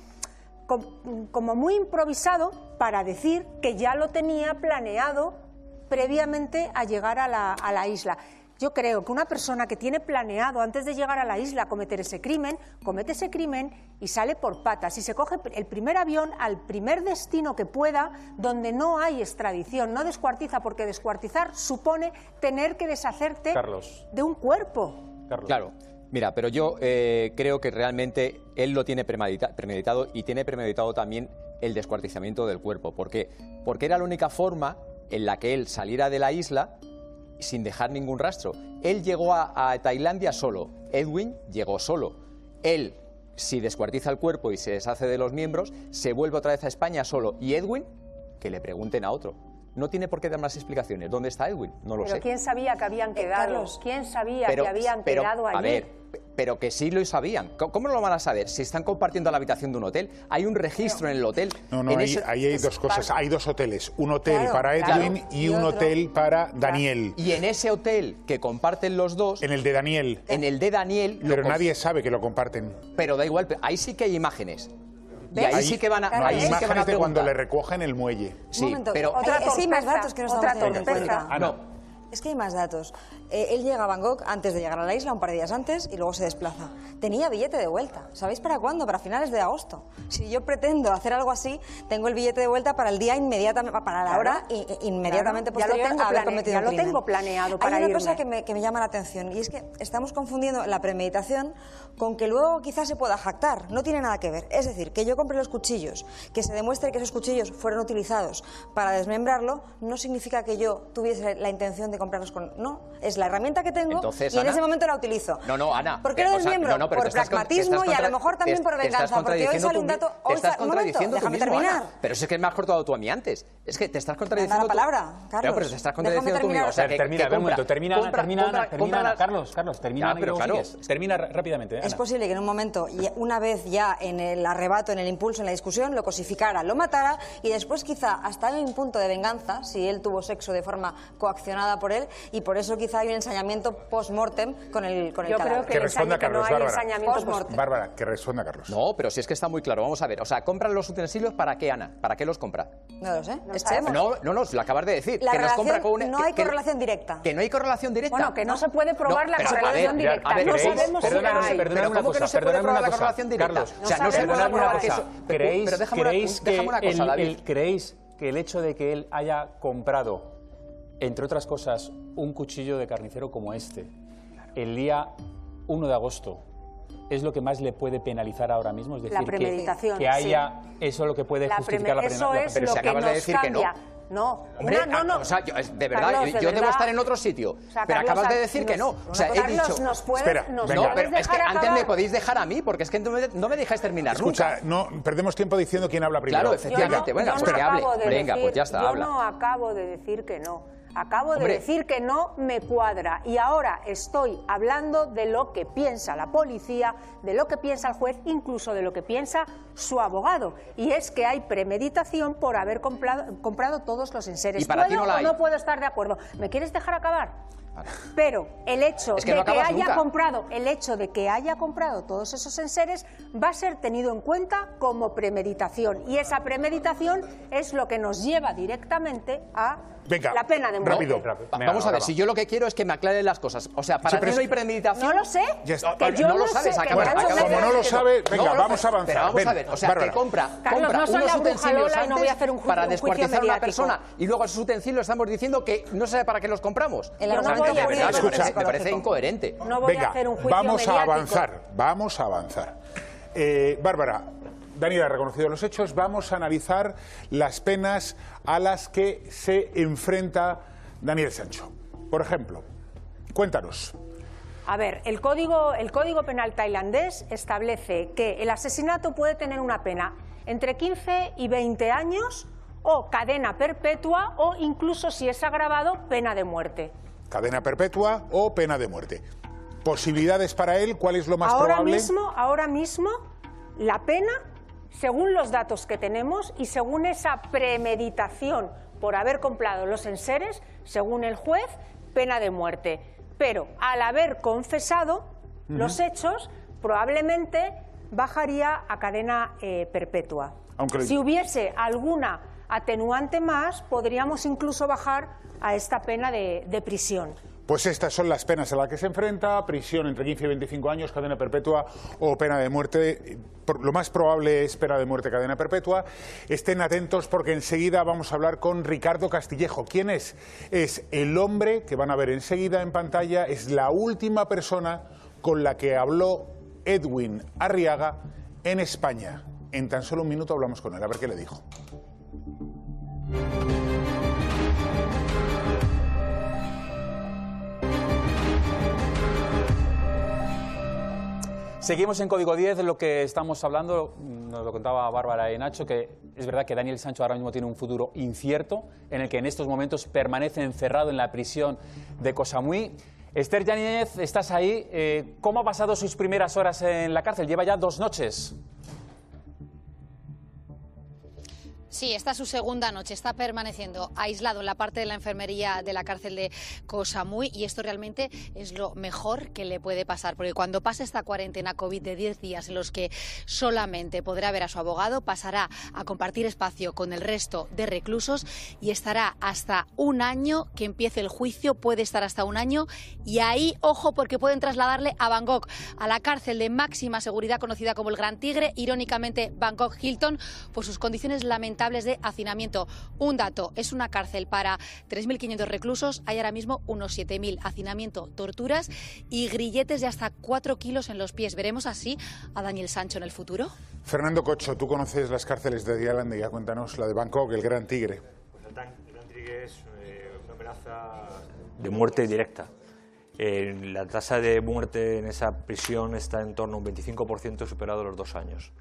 [SPEAKER 17] como muy improvisado para decir que ya lo tenía planeado previamente a llegar a la, a la isla. Yo creo que una persona que tiene planeado antes de llegar a la isla cometer ese crimen, comete ese crimen y sale por patas. Y se coge el primer avión al primer destino que pueda, donde no hay extradición, no descuartiza, porque descuartizar supone tener que deshacerte
[SPEAKER 13] Carlos.
[SPEAKER 17] de un cuerpo.
[SPEAKER 15] Carlos. Claro. Mira, pero yo eh, creo que realmente él lo tiene premedita premeditado y tiene premeditado también el descuartizamiento del cuerpo. ¿Por qué? Porque era la única forma en la que él saliera de la isla sin dejar ningún rastro. Él llegó a, a Tailandia solo, Edwin llegó solo. Él, si descuartiza el cuerpo y se deshace de los miembros, se vuelve otra vez a España solo. Y Edwin, que le pregunten a otro. No tiene por qué dar más explicaciones. ¿Dónde está Edwin? No lo
[SPEAKER 17] Pero
[SPEAKER 15] sé.
[SPEAKER 17] ¿quién sabía que habían quedado?
[SPEAKER 11] Carlos.
[SPEAKER 17] ¿Quién sabía
[SPEAKER 15] Pero-
[SPEAKER 17] que habían
[SPEAKER 15] pero,
[SPEAKER 17] quedado allí?
[SPEAKER 15] A ver, pero que sí lo sabían. ¿Cómo cómo no lo van a saber? Si están compartiendo la habitación de un hotel, hay un registro en el hotel.
[SPEAKER 2] No, no,
[SPEAKER 15] En
[SPEAKER 2] ahí,
[SPEAKER 15] ese-
[SPEAKER 2] ahí hay dos cosas. Hay dos hoteles. Un hotel
[SPEAKER 15] Claro,
[SPEAKER 2] para Edwin
[SPEAKER 15] claro.
[SPEAKER 2] y
[SPEAKER 15] Y
[SPEAKER 2] un
[SPEAKER 15] otro-
[SPEAKER 2] hotel para Daniel.
[SPEAKER 15] Y en ese hotel que comparten los dos...
[SPEAKER 2] En el de Daniel.
[SPEAKER 15] En el de Daniel... lo
[SPEAKER 2] Pero
[SPEAKER 15] cons-
[SPEAKER 2] nadie sabe que lo comparten.
[SPEAKER 15] Pero da igual, ahí sí que hay imágenes. Y
[SPEAKER 2] ¿Ves?
[SPEAKER 15] ahí sí que van a,
[SPEAKER 2] No,
[SPEAKER 15] ahí
[SPEAKER 2] hay
[SPEAKER 15] sí que van a
[SPEAKER 2] imágenes de cuando
[SPEAKER 15] preguntar.
[SPEAKER 2] le recogen el muelle.
[SPEAKER 15] Sí,
[SPEAKER 11] Un momento,
[SPEAKER 15] pero...
[SPEAKER 11] otra es que hay más datos que no
[SPEAKER 17] otra
[SPEAKER 11] estamos teniendo en
[SPEAKER 17] torpeza.
[SPEAKER 11] cuenta.
[SPEAKER 15] No.
[SPEAKER 11] Es que hay más datos. Eh, él llega a Bangkok antes de llegar a la isla, un par de días antes, y luego se desplaza. Tenía billete de vuelta. ¿Sabéis para cuándo? Para finales de agosto. Si yo pretendo hacer algo así, tengo el billete de vuelta para el día inmediatamente, para la
[SPEAKER 17] Claro.
[SPEAKER 11] hora i- i- inmediatamente
[SPEAKER 17] Claro. Ya lo
[SPEAKER 11] posterior
[SPEAKER 17] tengo
[SPEAKER 11] a haber
[SPEAKER 17] plane-
[SPEAKER 11] cometido
[SPEAKER 17] ya
[SPEAKER 11] un
[SPEAKER 17] lo
[SPEAKER 11] crimen.
[SPEAKER 17] tengo planeado para
[SPEAKER 11] Hay una
[SPEAKER 17] irme.
[SPEAKER 11] cosa que me, que me llama la atención, y es que estamos confundiendo la premeditación con que luego quizás se pueda jactar. No tiene nada que ver. Es decir, que yo compre los cuchillos, que se demuestre que esos cuchillos fueron utilizados para desmembrarlo, no significa que yo tuviese la intención de comprarlos con... No, es la herramienta que tengo
[SPEAKER 15] Entonces,
[SPEAKER 11] y en
[SPEAKER 15] Ana-
[SPEAKER 11] ese momento la utilizo.
[SPEAKER 15] No, no, Ana.
[SPEAKER 11] ¿Por qué
[SPEAKER 15] eh,
[SPEAKER 11] lo
[SPEAKER 15] o sea,
[SPEAKER 11] desmiembro?
[SPEAKER 15] no, no, pero
[SPEAKER 11] Por
[SPEAKER 15] te estás con- te
[SPEAKER 11] pragmatismo
[SPEAKER 15] estás
[SPEAKER 11] y a
[SPEAKER 15] contra-
[SPEAKER 11] lo mejor también
[SPEAKER 15] te-
[SPEAKER 11] por
[SPEAKER 15] te estás
[SPEAKER 11] venganza, porque hoy
[SPEAKER 15] contradiciendo
[SPEAKER 11] sale un
[SPEAKER 15] tú mi-
[SPEAKER 11] dato...
[SPEAKER 15] Te
[SPEAKER 11] Hoy
[SPEAKER 15] estás
[SPEAKER 11] sale- un momento,
[SPEAKER 15] contradiciendo tú
[SPEAKER 11] déjame
[SPEAKER 15] mismo,
[SPEAKER 11] terminar.
[SPEAKER 15] Ana. Pero es que me has cortado tú a mí antes. Es que te estás contradiciendo
[SPEAKER 11] Me da la
[SPEAKER 15] tú-
[SPEAKER 11] palabra, Carlos.
[SPEAKER 15] Claro, pero te estás
[SPEAKER 11] Déjame
[SPEAKER 15] contradiciendo tú mismo.
[SPEAKER 11] terminar.
[SPEAKER 15] O sea, que,
[SPEAKER 1] termina,
[SPEAKER 15] que
[SPEAKER 1] ve un
[SPEAKER 15] compra-
[SPEAKER 1] momento, termina, Ana,
[SPEAKER 15] compra-
[SPEAKER 1] termina, Ana,
[SPEAKER 15] compra-
[SPEAKER 1] termina,
[SPEAKER 15] compra-
[SPEAKER 1] Ana. Carlos, Carlos, termina,
[SPEAKER 15] Ya,
[SPEAKER 1] Ana, y
[SPEAKER 15] pero
[SPEAKER 1] luego
[SPEAKER 15] claro.
[SPEAKER 1] sigues. Termina ra- rápidamente, Ana.
[SPEAKER 11] Es posible que en un momento, y una vez ya en el arrebato, en el impulso, en la discusión, lo cosificara, lo matara y después quizá hasta en un punto de venganza, si él tuvo sexo de forma coaccionada por él, y por eso quizá hay un ensañamiento post-mortem con el, con el
[SPEAKER 17] Yo
[SPEAKER 11] cadáver.
[SPEAKER 17] creo que
[SPEAKER 2] Que
[SPEAKER 17] el
[SPEAKER 2] responda
[SPEAKER 17] ensaño- que no
[SPEAKER 2] Carlos,
[SPEAKER 17] hay
[SPEAKER 2] Bárbara.
[SPEAKER 17] ensañamiento
[SPEAKER 11] Post-mortem.
[SPEAKER 2] Bárbara, que responda Carlos.
[SPEAKER 15] No, pero si es que está muy claro. Vamos a ver. O sea, ¿compran los utensilios para qué, Ana? ¿Para qué los compra?
[SPEAKER 11] No lo sé, es Chemo.
[SPEAKER 15] No, no, no, lo acabas de decir.
[SPEAKER 11] La
[SPEAKER 15] que nos compra
[SPEAKER 11] relación-
[SPEAKER 15] con un-
[SPEAKER 11] no
[SPEAKER 15] que-
[SPEAKER 11] hay
[SPEAKER 15] que-
[SPEAKER 11] correlación directa.
[SPEAKER 15] Que no hay correlación directa.
[SPEAKER 17] Bueno, que no se puede probar la
[SPEAKER 15] pero, a
[SPEAKER 17] correlación
[SPEAKER 15] ver,
[SPEAKER 17] directa.
[SPEAKER 15] a ver,
[SPEAKER 17] No
[SPEAKER 15] ¿creéis?
[SPEAKER 17] sabemos si
[SPEAKER 1] Perdóname,
[SPEAKER 17] hay.
[SPEAKER 1] perdóname
[SPEAKER 15] Pero
[SPEAKER 1] una
[SPEAKER 15] ¿cómo que
[SPEAKER 1] cosa,
[SPEAKER 15] no se puede
[SPEAKER 1] perdóname
[SPEAKER 15] probar
[SPEAKER 1] una
[SPEAKER 15] la
[SPEAKER 1] cosa,
[SPEAKER 15] correlación directa?
[SPEAKER 1] Carlos,
[SPEAKER 15] O sea,
[SPEAKER 17] no
[SPEAKER 15] no se
[SPEAKER 17] sabemos
[SPEAKER 15] puede
[SPEAKER 17] la
[SPEAKER 15] probar
[SPEAKER 17] correlación.
[SPEAKER 15] eso.
[SPEAKER 1] ¿Creéis,
[SPEAKER 15] Pero déjame una-
[SPEAKER 1] creéis que,
[SPEAKER 15] déjame una cosa,
[SPEAKER 1] el-
[SPEAKER 15] David.
[SPEAKER 1] el- ¿creéis que el hecho de que él haya comprado, entre otras cosas, un cuchillo de carnicero como este, el día uno de agosto, es lo que más le puede penalizar ahora mismo? Es decir,
[SPEAKER 17] La premeditación,
[SPEAKER 1] que, que haya,
[SPEAKER 17] sí.
[SPEAKER 1] eso es lo que puede
[SPEAKER 17] La
[SPEAKER 1] justificar la
[SPEAKER 17] preme- eso
[SPEAKER 1] premeditación.
[SPEAKER 17] es
[SPEAKER 15] Pero
[SPEAKER 17] lo
[SPEAKER 15] si
[SPEAKER 17] que
[SPEAKER 15] acabas de
[SPEAKER 17] nos
[SPEAKER 15] decir que no.
[SPEAKER 17] cambia. No,
[SPEAKER 15] Hombre,
[SPEAKER 17] una, no, no.
[SPEAKER 15] o sea, yo, es- de verdad,
[SPEAKER 17] Carlos, de
[SPEAKER 15] yo debo
[SPEAKER 17] verdad.
[SPEAKER 15] estar en otro sitio.
[SPEAKER 17] O sea,
[SPEAKER 15] pero
[SPEAKER 17] Carlos,
[SPEAKER 15] acabas de
[SPEAKER 17] a-
[SPEAKER 15] decir que
[SPEAKER 17] nos-
[SPEAKER 15] no. O sea, he
[SPEAKER 17] Carlos,
[SPEAKER 15] dicho...
[SPEAKER 17] nos puedes-
[SPEAKER 2] Espera,
[SPEAKER 17] nos
[SPEAKER 2] venga.
[SPEAKER 15] No,
[SPEAKER 17] puedes
[SPEAKER 15] pero es que
[SPEAKER 17] dejar
[SPEAKER 15] antes
[SPEAKER 17] acabar.
[SPEAKER 15] me podéis dejar a mí, porque es que no me, no me dejáis terminar
[SPEAKER 2] Escucha,
[SPEAKER 15] nunca.
[SPEAKER 2] no perdemos tiempo diciendo quién habla primero.
[SPEAKER 15] Claro, efectivamente.
[SPEAKER 17] Yo no-
[SPEAKER 15] Venga,
[SPEAKER 17] yo
[SPEAKER 15] pues
[SPEAKER 17] no
[SPEAKER 15] que hable.
[SPEAKER 17] acabo de
[SPEAKER 15] Venga,
[SPEAKER 17] decir-
[SPEAKER 15] pues ya está,
[SPEAKER 17] yo
[SPEAKER 15] habla.
[SPEAKER 17] no acabo de decir que no. Acabo de
[SPEAKER 15] Hombre.
[SPEAKER 17] decir que no me cuadra y ahora estoy hablando de lo que piensa la policía, de lo que piensa el juez, incluso de lo que piensa su abogado. Y es que hay premeditación por haber comprado, comprado todos los enseres.
[SPEAKER 15] Y para ti
[SPEAKER 17] ¿Puedo
[SPEAKER 15] no la
[SPEAKER 17] o
[SPEAKER 15] hay.
[SPEAKER 17] no puedo estar de acuerdo? ¿Me quieres dejar acabar? Pero el hecho
[SPEAKER 18] es que
[SPEAKER 17] de
[SPEAKER 18] no
[SPEAKER 17] que haya
[SPEAKER 18] nunca.
[SPEAKER 17] comprado, el hecho de que haya comprado todos esos enseres va a ser tenido en cuenta como premeditación, y esa premeditación es lo que nos lleva directamente a
[SPEAKER 2] Venga,
[SPEAKER 17] la pena de muerte.
[SPEAKER 2] rápido.
[SPEAKER 18] Va- Vamos a ver, si yo lo que quiero es que me aclaren las cosas. O sea, para
[SPEAKER 2] Sí, pero
[SPEAKER 18] ti no hay
[SPEAKER 2] es-
[SPEAKER 18] premeditación.
[SPEAKER 17] No lo sé.
[SPEAKER 2] Ya está.
[SPEAKER 17] Que yo
[SPEAKER 18] no lo
[SPEAKER 17] no
[SPEAKER 18] sabes.
[SPEAKER 17] sé, que
[SPEAKER 18] acaba-
[SPEAKER 17] me han
[SPEAKER 18] acaba-
[SPEAKER 17] hecho
[SPEAKER 2] Como no lo sabe, venga,
[SPEAKER 18] No lo
[SPEAKER 2] vamos
[SPEAKER 18] sé.
[SPEAKER 2] a avanzar.
[SPEAKER 18] Pero vamos
[SPEAKER 2] Ven,
[SPEAKER 18] a ver, o sea,
[SPEAKER 2] Bárbara.
[SPEAKER 18] que compra,
[SPEAKER 17] Carlos,
[SPEAKER 18] compra
[SPEAKER 17] no soy
[SPEAKER 18] unos
[SPEAKER 17] la bruja
[SPEAKER 18] utensilios
[SPEAKER 17] Lola y no voy a
[SPEAKER 18] antes
[SPEAKER 17] hacer un juicio-
[SPEAKER 18] para
[SPEAKER 17] un juicio
[SPEAKER 18] descuartizar a una
[SPEAKER 17] mediático.
[SPEAKER 18] persona y luego esos utensilios estamos diciendo que no se sabe para qué los compramos.
[SPEAKER 11] El
[SPEAKER 18] O sea,
[SPEAKER 11] argumento
[SPEAKER 18] de
[SPEAKER 11] de
[SPEAKER 18] verdad, me
[SPEAKER 2] Escucha.
[SPEAKER 18] parece- me parece incoherente.
[SPEAKER 17] No voy
[SPEAKER 2] Venga,
[SPEAKER 17] a hacer un juicio
[SPEAKER 2] vamos a
[SPEAKER 17] mediático.
[SPEAKER 2] avanzar, vamos a avanzar. Eh, Bárbara, Daniel ha reconocido los hechos, vamos a analizar las penas a las que se enfrenta Daniel Sancho. Por ejemplo, cuéntanos.
[SPEAKER 17] A ver, el código, el código penal tailandés establece que el asesinato puede tener una pena entre quince y veinte años o cadena perpetua o incluso, si es agravado, pena de muerte.
[SPEAKER 2] Cadena perpetua o pena de muerte. ¿Posibilidades para él? ¿Cuál es lo más
[SPEAKER 17] ahora
[SPEAKER 2] probable?
[SPEAKER 17] Mismo, ahora mismo, la pena, según los datos que tenemos y según esa premeditación por haber comprado los enseres, según el juez, pena de muerte. Pero al haber confesado uh-huh. los hechos, probablemente bajaría a cadena eh, perpetua.
[SPEAKER 2] Aunque...
[SPEAKER 17] Si hubiese alguna atenuante más, podríamos incluso bajar a esta pena de, de prisión.
[SPEAKER 2] Pues estas son las penas a las que se enfrenta: prisión entre quince y veinticinco años, cadena perpetua o pena de muerte. Lo más probable es pena de muerte, cadena perpetua. Estén atentos porque enseguida vamos a hablar con Ricardo Castillejo. ¿Quién es? Es el hombre que van a ver enseguida en pantalla, es la última persona con la que habló Edwin Arriaga en España. En tan solo un minuto hablamos con él, a ver qué le dijo.
[SPEAKER 1] Seguimos en Código diez, lo que estamos hablando, nos lo contaba Bárbara y Nacho, que es verdad que Daniel Sancho ahora mismo tiene un futuro incierto, en el que en estos momentos permanece encerrado en la prisión de Koh Samui. Esther Yáñez, estás ahí. Eh, ¿Cómo ha pasado sus primeras horas en la cárcel? Lleva ya dos noches.
[SPEAKER 5] Sí, esta es su segunda noche, está permaneciendo aislado en la parte de la enfermería de la cárcel de Koh Samui, y esto realmente es lo mejor que le puede pasar, porque cuando pase esta cuarentena COVID de diez días en los que solamente podrá ver a su abogado, pasará a compartir espacio con el resto de reclusos y estará hasta un año que empiece el juicio, puede estar hasta un año, y ahí, ojo, porque pueden trasladarle a Bangkok, a la cárcel de máxima seguridad conocida como el Gran Tigre, irónicamente Bangkok Hilton, por sus condiciones lamentables de hacinamiento. Un dato, es una cárcel para tres mil quinientos reclusos, hay ahora mismo unos siete mil, hacinamiento, torturas y grilletes de hasta cuatro kilos en los pies. ¿Veremos así a Daniel Sancho en el futuro?
[SPEAKER 2] Fernando Cocho, tú conoces las cárceles de Tailandia, cuéntanos la de Bangkok, el Gran Tigre.
[SPEAKER 12] Pues el, el Gran Tigre es eh, una amenaza de muerte directa. Eh, la tasa de muerte en esa prisión está en torno a un veinticinco por ciento, superado los dos años.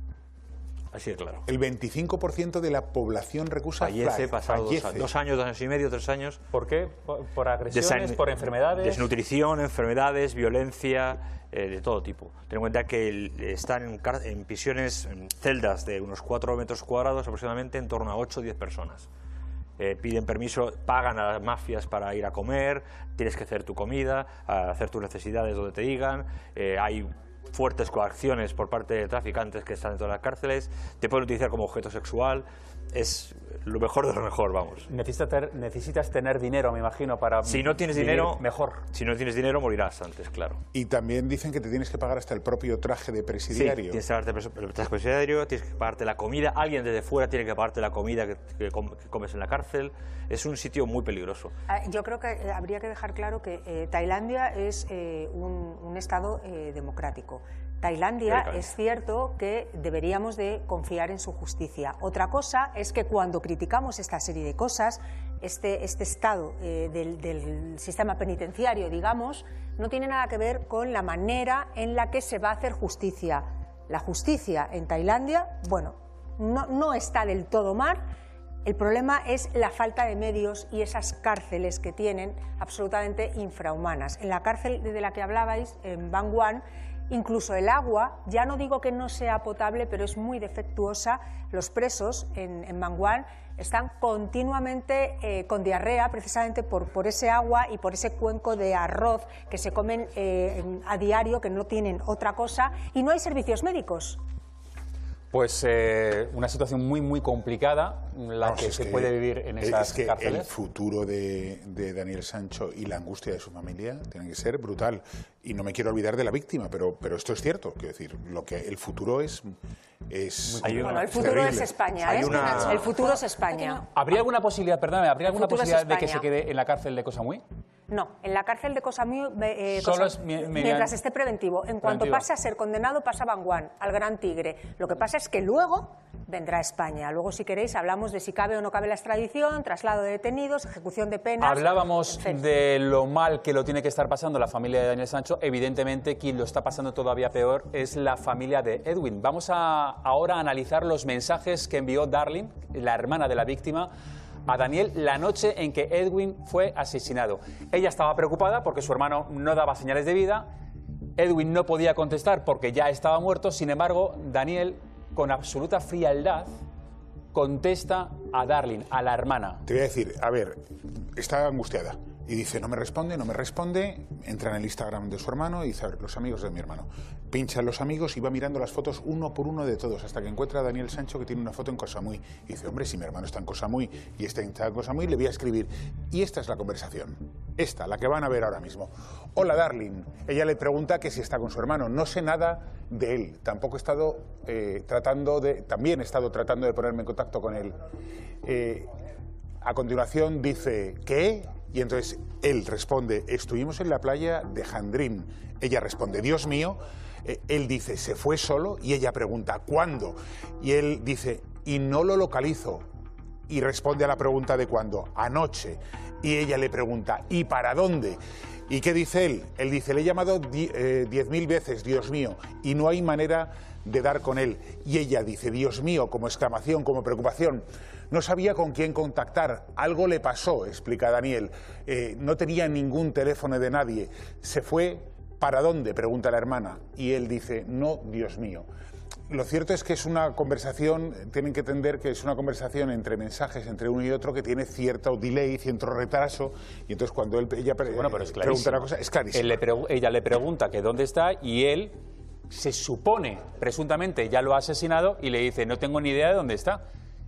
[SPEAKER 12] Así de claro.
[SPEAKER 2] El veinticinco por ciento de la población reclusa
[SPEAKER 12] fallece pasados dos, dos años, dos años y medio, tres años.
[SPEAKER 1] ¿Por qué? ¿Por, por agresiones, por enfermedades?
[SPEAKER 12] Desnutrición, enfermedades, violencia, eh, de todo tipo. Ten en cuenta que el, están en, en prisiones, en celdas de unos cuatro metros cuadrados aproximadamente, en torno a ocho o diez personas. Eh, piden permiso, pagan a las mafias para ir a comer, tienes que hacer tu comida, hacer tus necesidades donde te digan, eh, hay fuertes coacciones por parte de traficantes que están en todas las cárceles, te pueden utilizar como objeto sexual, es lo mejor de lo mejor, vamos.
[SPEAKER 1] Necesitas tener, necesitas tener dinero, me imagino, para
[SPEAKER 12] si no tienes dinero,
[SPEAKER 1] mejor.
[SPEAKER 12] Si no tienes dinero, morirás antes, claro.
[SPEAKER 2] Y también dicen que te tienes que pagar hasta el propio traje de presidiario.
[SPEAKER 12] Sí, tienes que pagarte el traje de presidiario, tienes que pagarte la comida, alguien desde fuera tiene que pagarte la comida que, que, que comes en la cárcel. Es un sitio muy peligroso.
[SPEAKER 17] Yo creo que habría que dejar claro que eh, Tailandia es eh, un, un estado eh, democrático. Tailandia es cierto que deberíamos de confiar en su justicia. Otra cosa es que cuando criticamos esta serie de cosas, este, este estado eh, del, del sistema penitenciario, digamos, no tiene nada que ver con la manera en la que se va a hacer justicia. La justicia en Tailandia, bueno, no, no está del todo mal. El problema es la falta de medios y esas cárceles que tienen absolutamente infrahumanas. En la cárcel de la que hablabais, en Bang Wan, Incluso el agua, ya no digo que no sea potable, pero es muy defectuosa. Los presos en, en Bangwan están continuamente eh, con diarrea, precisamente por, por ese agua y por ese cuenco de arroz que se comen eh, a diario, que no tienen otra cosa, y no hay servicios médicos.
[SPEAKER 1] Pues eh, una situación muy, muy complicada, la no, que se que, puede vivir en esas
[SPEAKER 2] es que
[SPEAKER 1] cárceles.
[SPEAKER 2] El futuro de, de Daniel Sancho y la angustia de su familia tiene que ser brutal. Y no me quiero olvidar de la víctima, pero, pero esto es cierto. Quiero decir, lo que el futuro es... es
[SPEAKER 17] muy bueno, el futuro terrible. Es España, ¿eh? Una... El futuro es España.
[SPEAKER 1] ¿Habría alguna posibilidad, perdóname, ¿habría alguna posibilidad de que se quede en la cárcel de Koh Samui?
[SPEAKER 17] No, en la cárcel de Koh Samui, eh,
[SPEAKER 1] Solo
[SPEAKER 17] cosa,
[SPEAKER 1] es mi, mi,
[SPEAKER 17] mientras esté preventivo. En cuanto preventivo. Pase a ser condenado, pasa a Bangwan, al Gran Tigre. Lo que pasa es que luego vendrá a España. Luego, si queréis, hablamos de si cabe o no cabe la extradición, traslado de detenidos, ejecución de penas...
[SPEAKER 1] Hablábamos de lo mal que lo tiene que estar pasando la familia de Daniel Sancho. Evidentemente, quien lo está pasando todavía peor es la familia de Edwin. Vamos a ahora a analizar los mensajes que envió Darlene, la hermana de la víctima, a Daniel la noche en que Edwin fue asesinado. Ella estaba preocupada porque su hermano no daba señales de vida. Edwin no podía contestar porque ya estaba muerto. Sin embargo, Daniel, con absoluta frialdad, contesta a Darlene, a la hermana.
[SPEAKER 2] Te voy a decir, a ver, está angustiada. Y dice, no me responde, no me responde. Entra en el Instagram de su hermano y dice, a ver, los amigos de mi hermano. Pincha en los amigos y va mirando las fotos uno por uno de todos, hasta que encuentra a Daniel Sancho, que tiene una foto en Koh Samui. Y dice, hombre, si mi hermano está en Koh Samui y está en Koh Samui, le voy a escribir. Y esta es la conversación. Esta, la que van a ver ahora mismo. Hola, Darlene. Ella le pregunta que si está con su hermano. No sé nada de él. Tampoco he estado eh, tratando de... También he estado tratando de ponerme en contacto con él. Eh, a continuación dice, ¿qué? Y entonces él responde, estuvimos en la playa de Jandrín. Ella responde, Dios mío. Eh, él dice, ¿se fue solo? Y ella pregunta, ¿cuándo? Y él dice, y no lo localizo. Y responde a la pregunta de cuándo, anoche. Y ella le pregunta, ¿y para dónde? ¿Y qué dice él? Él dice, le he llamado di eh, diez mil veces, Dios mío, y no hay manera de dar con él. Y ella dice, Dios mío, como exclamación, como preocupación. No sabía con quién contactar, algo le pasó, explica Daniel. Eh, no tenía ningún teléfono de nadie. ¿Se fue para dónde?, pregunta la hermana. Y él dice, no, Dios mío. Lo cierto es que es una conversación, tienen que entender que es una conversación entre mensajes, entre uno y otro, que tiene cierto delay, cierto retraso, y entonces cuando él, ella
[SPEAKER 1] bueno, pero es
[SPEAKER 2] pregunta una cosa, es clarísimo.
[SPEAKER 1] Él le ella le pregunta que dónde está y él se supone, presuntamente, ya lo ha asesinado y le dice, no tengo ni idea de dónde está.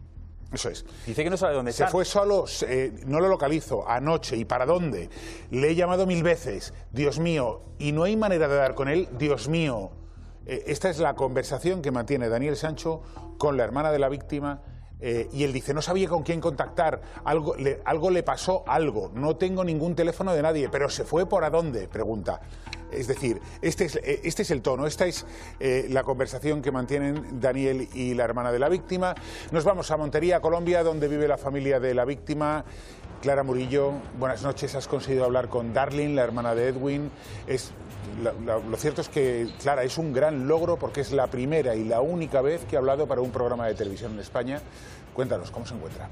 [SPEAKER 2] Eso es.
[SPEAKER 1] Dice que no sabe dónde está.
[SPEAKER 2] Se fue solo, eh, no lo localizo, anoche, ¿y para dónde? Le he llamado mil veces, Dios mío, y no hay manera de dar con él, Dios mío. Eh, esta es la conversación que mantiene Daniel Sancho con la hermana de la víctima, eh, y él dice, no sabía con quién contactar, algo le, algo le pasó, algo, no tengo ningún teléfono de nadie, pero ¿se fue por a dónde?, pregunta. Es decir, este es, este es el tono, esta es eh, la conversación que mantienen Daniel y la hermana de la víctima. Nos vamos a Montería, Colombia, donde vive la familia de la víctima. Clara Murillo, buenas noches. Has conseguido hablar con Darlene, la hermana de Edwin. Es, la, la, lo cierto es que, Clara, es un gran logro porque es la primera y la única vez que ha hablado para un programa de televisión en España. Cuéntanos, ¿cómo se encuentra?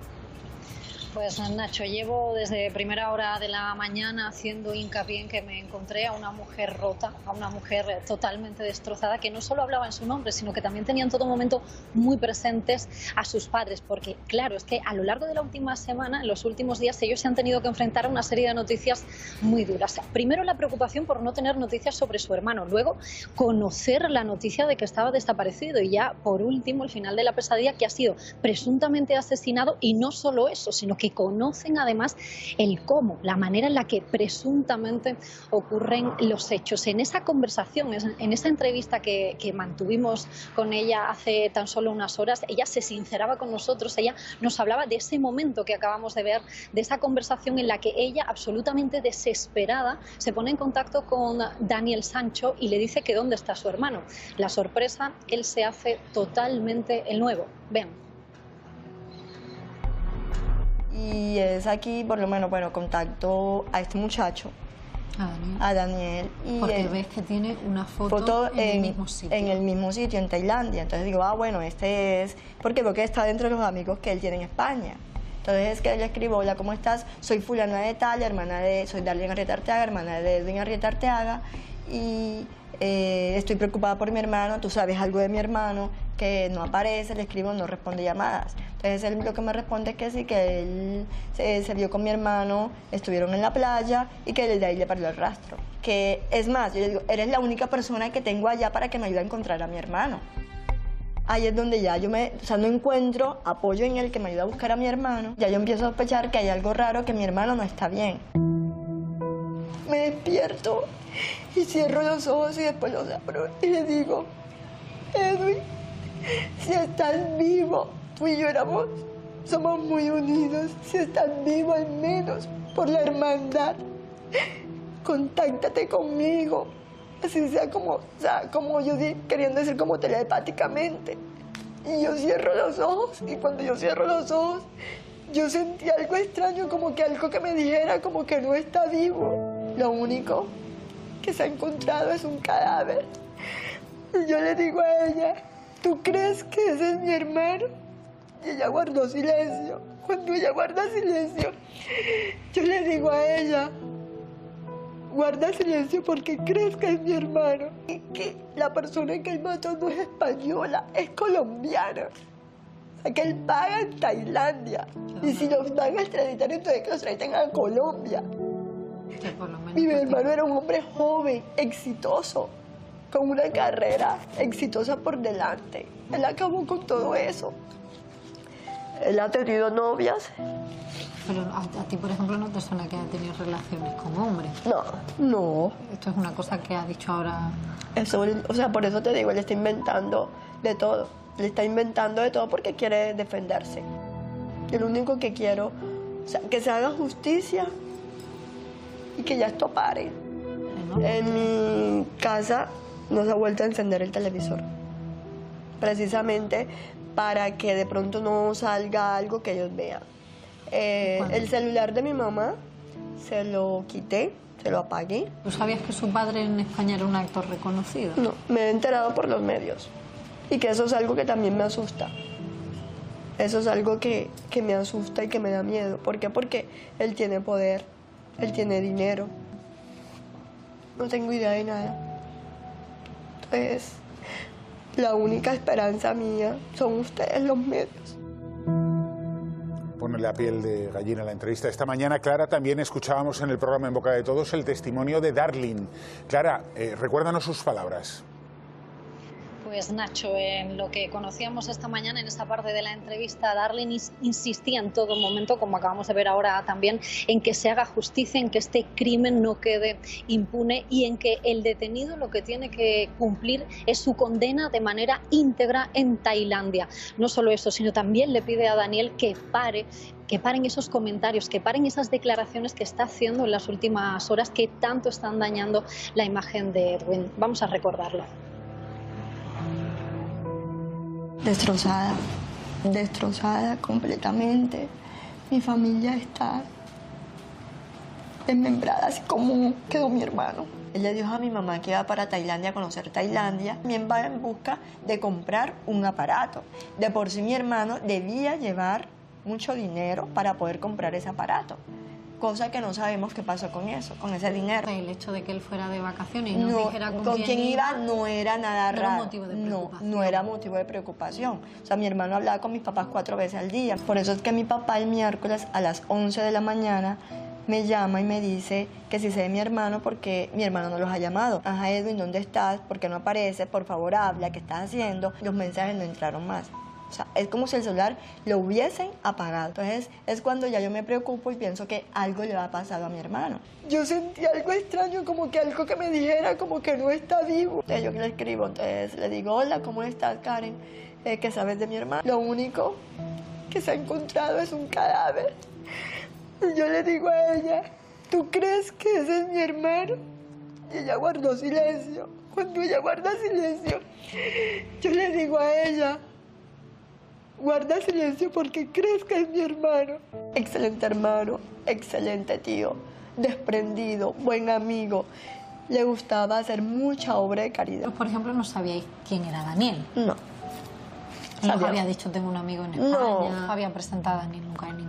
[SPEAKER 19] Pues Nacho, llevo desde primera hora de la mañana haciendo hincapié en que me encontré a una mujer rota, a una mujer totalmente destrozada, que no solo hablaba en su nombre, sino que también tenía en todo momento muy presentes a sus padres, porque claro, es que a lo largo de la última semana, en los últimos días, ellos se han tenido que enfrentar a una serie de noticias muy duras. Primero la preocupación por no tener noticias sobre su hermano, luego conocer la noticia de que estaba desaparecido y ya por último el final de la pesadilla, que ha sido presuntamente asesinado, y no solo eso, sino que que conocen además el cómo, la manera en la que presuntamente ocurren los hechos. En esa conversación, en esa entrevista que, que mantuvimos con ella hace tan solo unas horas, ella se sinceraba con nosotros, ella nos hablaba de ese momento que acabamos de ver, de esa conversación en la que ella, absolutamente desesperada, se pone en contacto con Daniel Sancho y le dice que dónde está su hermano. La sorpresa, él se hace totalmente el nuevo. Vean.
[SPEAKER 3] Y es aquí, por lo menos, bueno, contacto a este muchacho,
[SPEAKER 19] a Daniel,
[SPEAKER 3] a Daniel y
[SPEAKER 19] porque
[SPEAKER 3] él,
[SPEAKER 19] ves que tiene una foto,
[SPEAKER 3] foto
[SPEAKER 19] en,
[SPEAKER 3] en,
[SPEAKER 19] el mismo sitio.
[SPEAKER 3] en el mismo sitio, en Tailandia. Entonces digo, ah, bueno, este es, porque porque está dentro de los amigos que él tiene en España. Entonces es que le escribo, hola, ¿cómo estás? Soy fulana de tal, hermana de, soy Darlene Arrieta Arteaga, hermana de Edwin Arrieta Arteaga, y eh, estoy preocupada por mi hermano, tú sabes algo de mi hermano, que no aparece, le escribo, no responde llamadas. Entonces él lo que me responde es que sí, que él se, se vio con mi hermano, estuvieron en la playa y que desde ahí le perdió el rastro. Que es más, yo le digo, eres la única persona que tengo allá para que me ayude a encontrar a mi hermano. Ahí es donde ya yo me, o sea, no encuentro apoyo en él que me ayude a buscar a mi hermano. Ya yo empiezo a sospechar que hay algo raro, que mi hermano no está bien. Me despierto y cierro los ojos y después los abro y le digo, Edwin, si estás vivo, tú y yo éramos, somos muy unidos, si estás vivo al menos por la hermandad, contáctate conmigo. Así sea como, o sea, como yo di, queriendo decir como telepáticamente. Y yo cierro los ojos, y cuando yo cierro los ojos, yo sentí algo extraño, como que algo que me dijera como que no está vivo. Lo único que se ha encontrado es un cadáver. Y yo le digo a ella, ¿tú crees que ese es mi hermano? Y ella guardó silencio. Cuando ella guarda silencio, yo le digo a ella, guarda silencio porque crees que es mi hermano y que la persona que él mató no es española, es colombiana. O sea, que él paga en Tailandia. Y si los van a extraditar, entonces que los traigan a Colombia. Mi hermano era un hombre joven, exitoso, con una carrera exitosa por delante. Él acabó con todo eso. Él ha tenido novias.
[SPEAKER 19] Pero a, a ti, por ejemplo, no te suena que haya tenido relaciones con hombres.
[SPEAKER 3] No, no.
[SPEAKER 19] Esto es una cosa que ha dicho ahora.
[SPEAKER 3] Eso, o sea, por eso te digo, él está inventando de todo. Él está inventando de todo porque quiere defenderse. Yo lo único que quiero, o sea, que se haga justicia y que ya esto pare. ¿No? En mi casa no se ha vuelto a encender el televisor. Precisamente para que de pronto no salga algo que ellos vean. Eh, el celular de mi mamá se lo quité, se lo apagué.
[SPEAKER 19] ¿Tú sabías que su padre en España era un actor reconocido?
[SPEAKER 3] No, me he enterado por los medios. Y que eso es algo que también me asusta. Eso es algo que, que me asusta y que me da miedo. ¿Por qué? Porque él tiene poder, él tiene dinero. No tengo idea de nada. Entonces, la única esperanza mía son ustedes, los medios.
[SPEAKER 2] Pone la piel de gallina en la entrevista. Esta mañana, Clara, también escuchábamos en el programa En Boca de Todos el testimonio de Darlene. Clara, eh, recuérdanos sus palabras.
[SPEAKER 19] Pues Nacho, en lo que conocíamos esta mañana en esta parte de la entrevista, Darlene insistía en todo momento, como acabamos de ver ahora también, en que se haga justicia, en que este crimen no quede impune y en que el detenido lo que tiene que cumplir es su condena de manera íntegra en Tailandia. No solo eso, sino también le pide a Daniel que pare, que paren esos comentarios, que paren esas declaraciones que está haciendo en las últimas horas que tanto están dañando la imagen de Edwin. Vamos a recordarlo.
[SPEAKER 3] Destrozada, destrozada completamente. Mi familia está desmembrada, así como quedó mi hermano. Él le dijo a mi mamá que iba para Tailandia a conocer Tailandia. También va en busca de comprar un aparato. De por sí mi hermano debía llevar mucho dinero para poder comprar ese aparato. Cosa que no sabemos qué pasó con eso, con ese dinero.
[SPEAKER 19] El hecho de que él fuera de vacaciones y no, no dijera con,
[SPEAKER 3] con
[SPEAKER 19] quién,
[SPEAKER 3] quién iba no era nada
[SPEAKER 19] no
[SPEAKER 3] raro.
[SPEAKER 19] Era motivo de preocupación.
[SPEAKER 3] No, no era motivo de preocupación. O sea, mi hermano hablaba con mis papás cuatro veces al día. Por eso es que mi papá el miércoles a las once de la mañana me llama y me dice que si sé de mi hermano porque mi hermano no los ha llamado. Ajá, Edwin, ¿dónde estás? ¿Por qué no apareces? Por favor, habla, ¿qué estás haciendo? Los mensajes no entraron más. O sea, es como si el celular lo hubiesen apagado. Entonces, es cuando ya yo me preocupo y pienso que algo le ha pasado a mi hermano. Yo sentí algo extraño, como que algo que me dijera como que no está vivo. Entonces, yo le escribo, entonces le digo, hola, ¿cómo estás, Karen? Eh, ¿Qué sabes de mi hermano? Lo único que se ha encontrado es un cadáver. Y yo le digo a ella, ¿tú crees que ese es mi hermano? Y ella guardó silencio. Cuando ella guarda silencio, yo le digo a ella, guarda silencio porque crees que es mi hermano. Excelente hermano, excelente tío, desprendido, buen amigo. Le gustaba hacer mucha obra de caridad.
[SPEAKER 19] Por ejemplo, ¿no sabíais quién era Daniel?
[SPEAKER 3] No.
[SPEAKER 19] No os había dicho tengo un amigo en España,
[SPEAKER 3] no
[SPEAKER 19] había presentado a Daniel nunca de ninguna manera.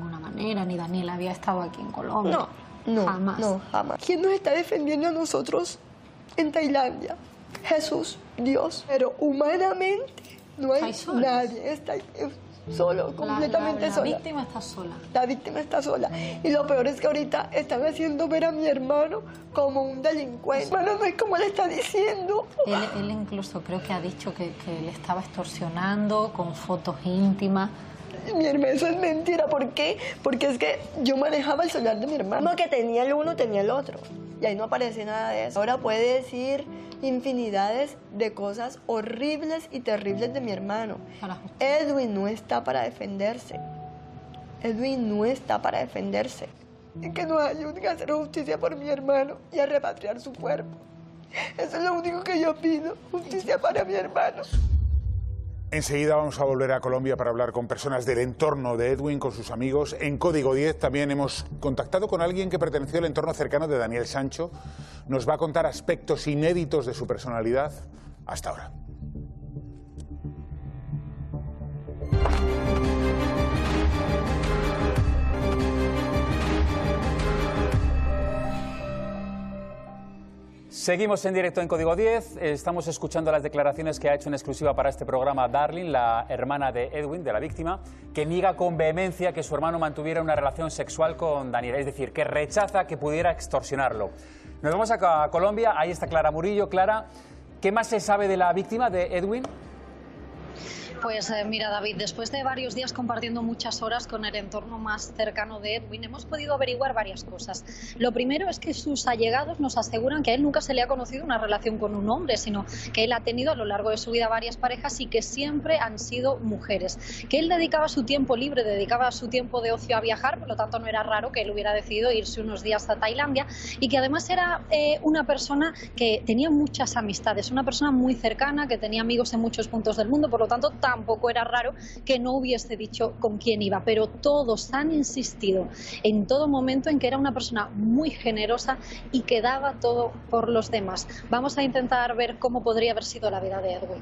[SPEAKER 19] manera, ni Daniel había estado aquí en Colombia.
[SPEAKER 3] No, no,
[SPEAKER 19] jamás.
[SPEAKER 3] no, jamás. ¿Quién nos está defendiendo a nosotros en Tailandia? Jesús, Dios. Pero humanamente no hay nadie. Está solo, completamente
[SPEAKER 19] la, la, la
[SPEAKER 3] sola.
[SPEAKER 19] La víctima está sola.
[SPEAKER 3] La víctima está sola. Y lo peor es que ahorita están haciendo ver a mi hermano como un delincuente. Bueno, no es como le está diciendo.
[SPEAKER 19] Él, él incluso creo que ha dicho que, que le estaba extorsionando con fotos íntimas.
[SPEAKER 3] Mi hermano, eso es mentira. ¿Por qué? Porque es que yo manejaba el celular de mi hermano. Que tenía el uno, tenía el otro. Y ahí no aparece nada de eso. Ahora puede decir infinidades de cosas horribles y terribles de mi hermano. Edwin no está para defenderse. Edwin no está para defenderse. Es que nos ayuden a hacer justicia por mi hermano y a repatriar su cuerpo. Eso es lo único que yo pido. Justicia para mi hermano.
[SPEAKER 2] Enseguida vamos a volver a Colombia para hablar con personas del entorno de Edwin, con sus amigos. En Código diez también hemos contactado con alguien que perteneció al entorno cercano de Daniel Sancho. Nos va a contar aspectos inéditos de su personalidad hasta ahora.
[SPEAKER 1] Seguimos en directo en Código diez, estamos escuchando las declaraciones que ha hecho en exclusiva para este programa Darlene, la hermana de Edwin, de la víctima, que niega con vehemencia que su hermano mantuviera una relación sexual con Daniel, es decir, que rechaza que pudiera extorsionarlo. Nos vamos a Colombia, ahí está Clara Murillo. Clara, ¿qué más se sabe de la víctima de Edwin?
[SPEAKER 19] Pues eh, mira, David, después de varios días compartiendo muchas horas con el entorno más cercano de Edwin, hemos podido averiguar varias cosas. Lo primero es que sus allegados nos aseguran que a él nunca se le ha conocido una relación con un hombre, sino que él ha tenido a lo largo de su vida varias parejas y que siempre han sido mujeres. Que él dedicaba su tiempo libre, dedicaba su tiempo de ocio a viajar, por lo tanto no era raro que él hubiera decidido irse unos días a Tailandia, y que además era eh, una persona que tenía muchas amistades, una persona muy cercana, que tenía amigos en muchos puntos del mundo, por lo tanto tampoco era raro que no hubiese dicho con quién iba, pero todos han insistido en todo momento en que era una persona muy generosa y que daba todo por los demás. Vamos a intentar ver cómo podría haber sido la vida de Edwin.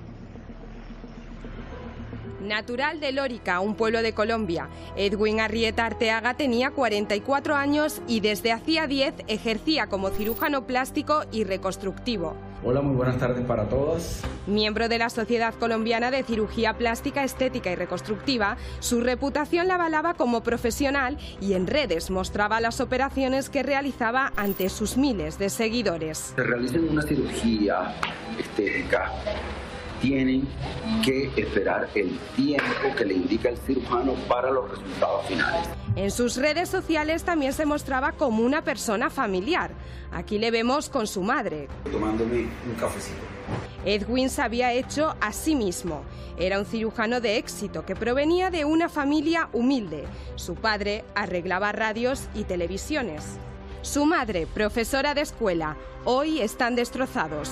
[SPEAKER 20] Natural de Lórica, un pueblo de Colombia, Edwin Arrieta Arteaga tenía cuarenta y cuatro años y desde hacía diez ejercía como cirujano plástico y reconstructivo.
[SPEAKER 21] Hola, muy buenas tardes para todos.
[SPEAKER 20] Miembro de la Sociedad Colombiana de Cirugía Plástica, Estética y Reconstructiva, su reputación la avalaba como profesional y en redes mostraba las operaciones que realizaba ante sus miles de seguidores.
[SPEAKER 21] Se realiza una cirugía estética. Tienen que esperar el tiempo que le indica el cirujano para los resultados finales.
[SPEAKER 20] En sus redes sociales también se mostraba como una persona familiar. Aquí le vemos con su madre.
[SPEAKER 21] Tomándome un cafecito.
[SPEAKER 20] Edwin se había hecho a sí mismo. Era un cirujano de éxito que provenía de una familia humilde. Su padre arreglaba radios y televisiones. Su madre, profesora de escuela. Hoy están destrozados.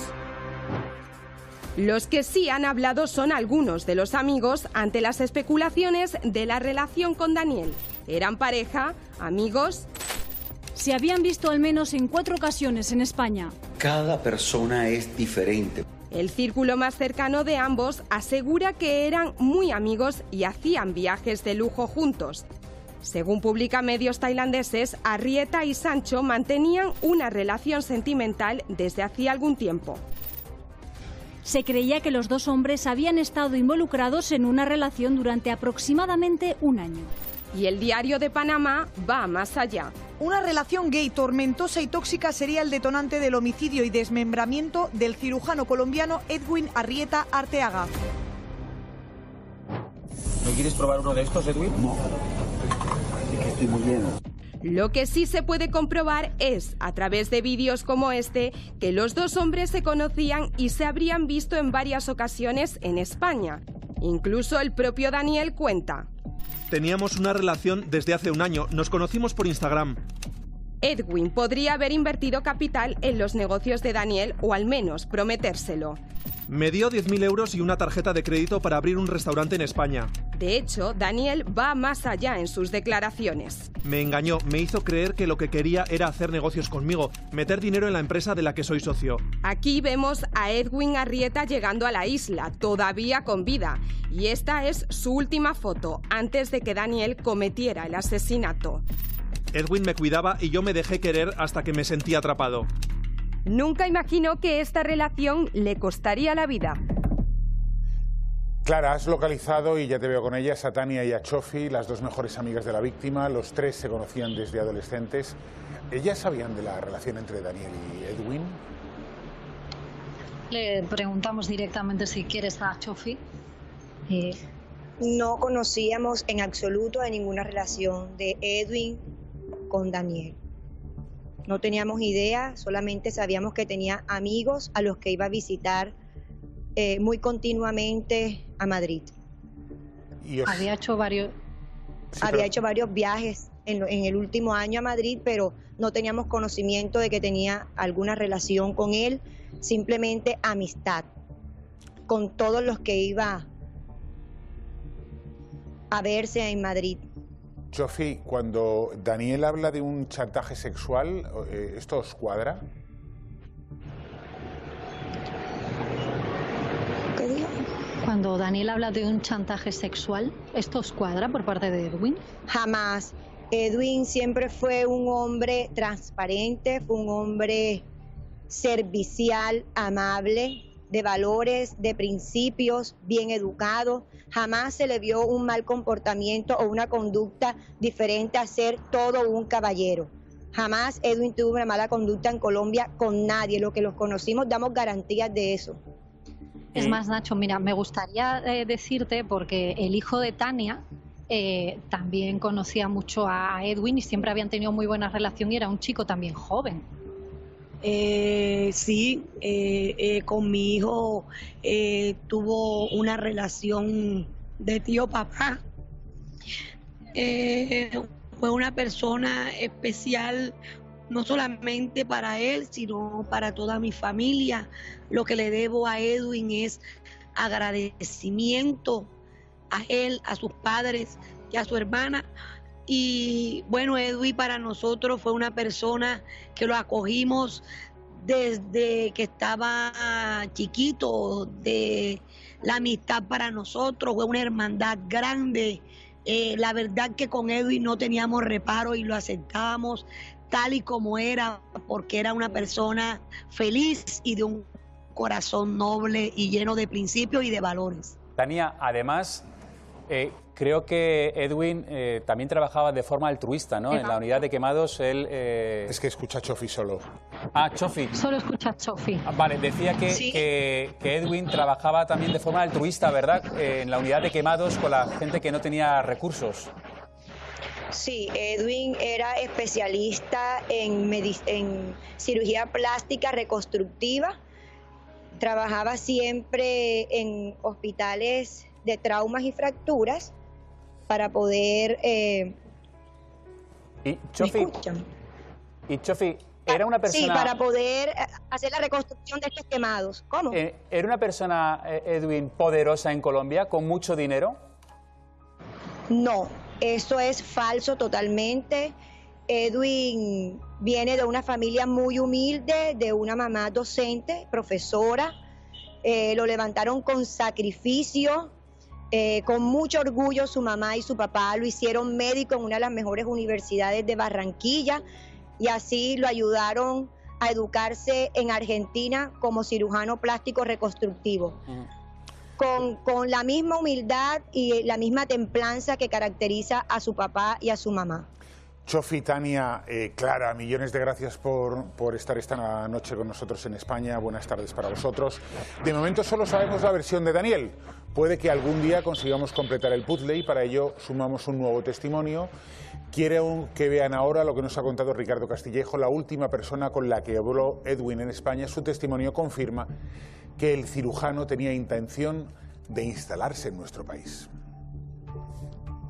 [SPEAKER 20] Los que sí han hablado son algunos de los amigos ante las especulaciones de la relación con Daniel. ¿Eran pareja? ¿Amigos?
[SPEAKER 22] Se habían visto al menos en cuatro ocasiones en España.
[SPEAKER 21] Cada persona es diferente.
[SPEAKER 20] El círculo más cercano de ambos asegura que eran muy amigos y hacían viajes de lujo juntos. Según publican medios tailandeses, Arrieta y Sancho mantenían una relación sentimental desde hacía algún tiempo.
[SPEAKER 22] Se creía que los dos hombres habían estado involucrados en una relación durante aproximadamente un año.
[SPEAKER 20] Y el Diario de Panamá va más allá.
[SPEAKER 23] Una relación gay tormentosa y tóxica sería el detonante del homicidio y desmembramiento del cirujano colombiano Edwin Arrieta Arteaga.
[SPEAKER 21] ¿No quieres probar uno de estos, Edwin? No, es que estoy muy lleno.
[SPEAKER 20] Lo que sí se puede comprobar es, a través de vídeos como este, que los dos hombres se conocían y se habrían visto en varias ocasiones en España. Incluso el propio Daniel cuenta.
[SPEAKER 24] Teníamos una relación desde hace un año, nos conocimos por Instagram.
[SPEAKER 20] Edwin podría haber invertido capital en los negocios de Daniel o al menos prometérselo.
[SPEAKER 24] Me dio diez mil euros y una tarjeta de crédito para abrir un restaurante en España.
[SPEAKER 20] De hecho, Daniel va más allá en sus declaraciones.
[SPEAKER 24] Me engañó, me hizo creer que lo que quería era hacer negocios conmigo, meter dinero en la empresa de la que soy socio.
[SPEAKER 20] Aquí vemos a Edwin Arrieta llegando a la isla, todavía con vida. Y esta es su última foto, antes de que Daniel cometiera el asesinato.
[SPEAKER 24] Edwin me cuidaba y yo me dejé querer hasta que me sentí atrapado.
[SPEAKER 20] Nunca imaginó que esta relación le costaría la vida.
[SPEAKER 2] Clara, has localizado, y ya te veo con ellas, a Tania y a Chofi, las dos mejores amigas de la víctima. Los tres se conocían desde adolescentes. ¿Ellas sabían de la relación entre Daniel y Edwin?
[SPEAKER 19] Le preguntamos directamente si quieres a Chofi. Y...
[SPEAKER 3] No conocíamos en absoluto de ninguna relación de Edwin con Daniel. No teníamos idea, solamente sabíamos que tenía amigos a los que iba a visitar eh, muy continuamente a Madrid.
[SPEAKER 19] ¿Y os... Había hecho varios...
[SPEAKER 3] Sí, Había pero... hecho varios viajes en, en el último año a Madrid, pero no teníamos conocimiento de que tenía alguna relación con él, simplemente amistad con todos los que iba a verse en Madrid.
[SPEAKER 2] Chofi, cuando Daniel habla de un chantaje sexual, ¿esto os cuadra?
[SPEAKER 19] ¿Qué digo? Cuando Daniel habla de un chantaje sexual, ¿esto os cuadra por parte de Edwin?
[SPEAKER 3] Jamás. Edwin siempre fue un hombre transparente, fue un hombre servicial, amable, de valores, de principios, bien educado. Jamás se le vio un mal comportamiento o una conducta diferente a ser todo un caballero. Jamás Edwin tuvo una mala conducta en Colombia con nadie. Lo que los conocimos damos garantías de eso.
[SPEAKER 19] Es más, Nacho, mira, me gustaría eh, decirte, porque el hijo de Tania eh, también conocía mucho a Edwin y siempre habían tenido muy buena relación y era un chico también joven.
[SPEAKER 3] Eh, sí, eh, eh, con mi hijo eh, tuvo una relación de tío papá. Eh, fue una persona especial, no solamente para él, sino para toda mi familia. Lo que le debo a Edwin es agradecimiento a él, a sus padres y a su hermana. Y bueno, Edwin para nosotros fue una persona que lo acogimos desde que estaba chiquito, de la amistad para nosotros, fue una hermandad grande. Eh, la verdad que con Edwin no teníamos reparo y lo aceptábamos tal y como era, porque era una persona feliz y de un corazón noble y lleno de principios y de valores.
[SPEAKER 1] Tania, además... Eh, creo que Edwin eh, también trabajaba de forma altruista, ¿no? En la unidad de quemados, él... Eh...
[SPEAKER 2] Es que escucha a Chofi solo.
[SPEAKER 1] Ah, Chofi.
[SPEAKER 19] Solo escucha a Chofi.
[SPEAKER 1] Ah, vale, decía que, ¿sí? que, que Edwin trabajaba también de forma altruista, ¿verdad? Eh, en la unidad de quemados con la gente que no tenía recursos.
[SPEAKER 3] Sí, Edwin era especialista en, en cirugía plástica reconstructiva. Trabajaba siempre en hospitales de traumas y fracturas para poder... Eh,
[SPEAKER 1] y Chofi, y Chofi, ¿era una persona...?
[SPEAKER 3] Sí, para poder hacer la reconstrucción de estos quemados. ¿Cómo?
[SPEAKER 1] Eh, ¿Era una persona, Edwin, poderosa en Colombia, con mucho dinero?
[SPEAKER 3] No, eso es falso totalmente. Edwin viene de una familia muy humilde, de una mamá docente, profesora. Eh, lo levantaron con sacrificio. Eh, con mucho orgullo su mamá y su papá lo hicieron médico en una de las mejores universidades de Barranquilla y así lo ayudaron a educarse en Argentina como cirujano plástico reconstructivo. Uh-huh. con, con la misma humildad y la misma templanza que caracteriza a su papá y a su mamá.
[SPEAKER 2] Chofi, Tania, eh, Clara, millones de gracias por, por estar esta noche con nosotros en España. Buenas tardes para vosotros. De momento solo sabemos la versión de Daniel. Puede que algún día consigamos completar el puzzle y para ello sumamos un nuevo testimonio. Quiero que vean ahora lo que nos ha contado Ricardo Castillejo, la última persona con la que habló Edwin en España. Su testimonio confirma que el cirujano tenía intención de instalarse en nuestro país.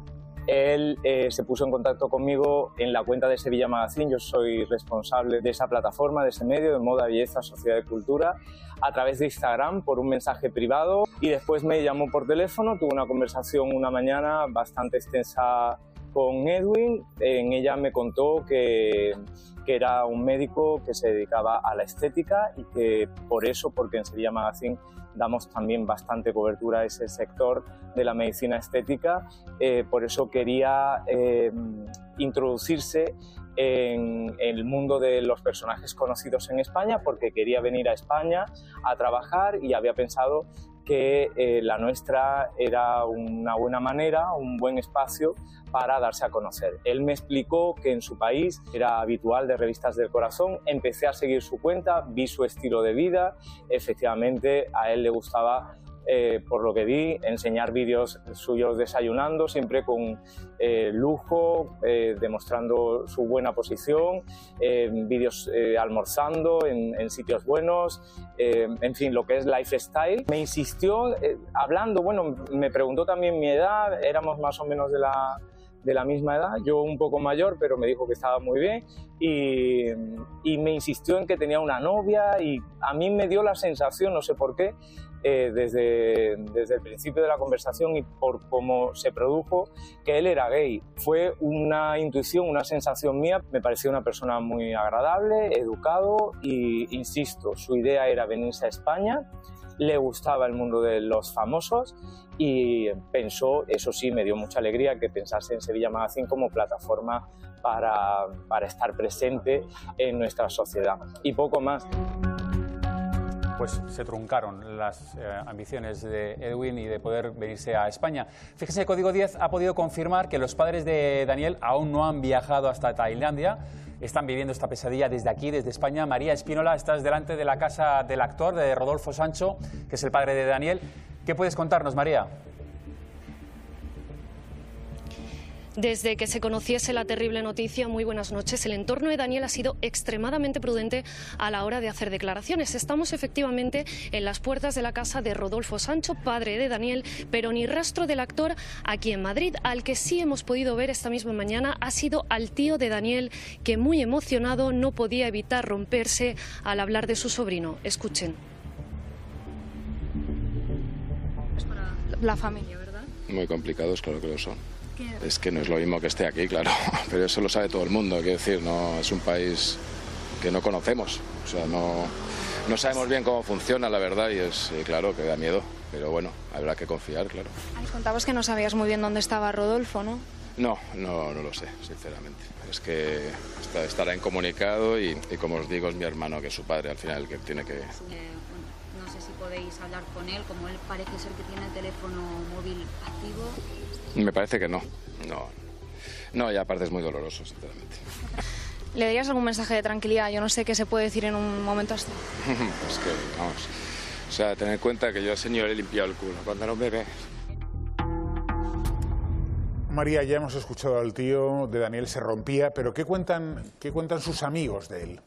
[SPEAKER 6] él eh, se puso en contacto conmigo en la cuenta de Sevilla Magazine. Yo soy responsable de esa plataforma, de ese medio de moda, belleza, sociedad y cultura, a través de Instagram por un mensaje privado, y después me llamó por teléfono. Tuve una conversación una mañana bastante extensa con Edwin. En ella me contó que, que era un médico que se dedicaba a la estética y que por eso, porque en Sevilla Magazine damos también bastante cobertura a ese sector de la medicina estética, eh, por eso quería eh, introducirse en el mundo de los personajes conocidos en España, porque quería venir a España a trabajar y había pensado que eh, la nuestra era una buena manera, un buen espacio para darse a conocer. Él me explicó que en su país era habitual de revistas del corazón. Empecé a seguir su cuenta, vi su estilo de vida. Efectivamente, a él le gustaba, eh, por lo que vi, enseñar vídeos suyos desayunando, siempre con eh, lujo, eh, demostrando su buena posición, eh, vídeos eh, almorzando en, en sitios buenos, eh, en fin, lo que es lifestyle. Me insistió, eh, hablando, bueno, me preguntó también mi edad, éramos más o menos de la, de la misma edad, yo un poco mayor, pero me dijo que estaba muy bien, y, y me insistió en que tenía una novia, y a mí me dio la sensación, no sé por qué, Eh, desde, desde el principio de la conversación y por cómo se produjo, que él era gay. Fue una intuición, una sensación mía. Me pareció una persona muy agradable, educado, y insisto, su idea era venirse a España, le gustaba el mundo de los famosos y pensó, eso sí, me dio mucha alegría que pensase en Sevilla Magazine como plataforma para, para estar presente en nuestra sociedad. Y poco más.
[SPEAKER 1] Pues se truncaron las eh, ambiciones de Edwin y de poder venirse a España. Fíjese, Código diez ha podido confirmar que los padres de Daniel aún no han viajado hasta Tailandia. Están viviendo esta pesadilla desde aquí, desde España. María Espínola, estás delante de la casa del actor, de Rodolfo Sancho, que es el padre de Daniel. ¿Qué puedes contarnos, María?
[SPEAKER 7] Desde que se conociese la terrible noticia, muy buenas noches, el entorno de Daniel ha sido extremadamente prudente a la hora de hacer declaraciones. Estamos efectivamente en las puertas de la casa de Rodolfo Sancho, padre de Daniel, pero ni rastro del actor aquí en Madrid. Al que sí hemos podido ver esta misma mañana ha sido al tío de Daniel, que muy emocionado no podía evitar romperse al hablar de su sobrino. Escuchen.
[SPEAKER 9] Es para la familia, ¿verdad?
[SPEAKER 10] Muy complicados, claro que lo son. Es que no es lo mismo que esté aquí, claro, pero eso lo sabe todo el mundo, quiero decir, no es un país que no conocemos, o sea, no, no sabemos bien cómo funciona, la verdad, y es y claro que da miedo, pero bueno, habrá que confiar, claro.
[SPEAKER 9] Nos contabas que no sabías muy bien dónde estaba Rodolfo, ¿no?
[SPEAKER 10] No, no, no lo sé, sinceramente. Es que está, estará incomunicado y, y como os digo, es mi hermano, que es su padre, al final, el que tiene que...
[SPEAKER 9] No sé si podéis hablar con él, como él parece ser que tiene el teléfono móvil activo.
[SPEAKER 10] Me parece que no, no, no, y aparte es muy doloroso, sinceramente.
[SPEAKER 9] ¿Le darías algún mensaje de tranquilidad? Yo no sé qué se puede decir en un momento así.
[SPEAKER 10] Pues que, vamos, o sea, tener en cuenta que yo al señor le he limpiado el culo cuando era un bebé.
[SPEAKER 2] María, ya hemos escuchado al tío de Daniel, se rompía, pero ¿qué cuentan, qué cuentan sus amigos de él?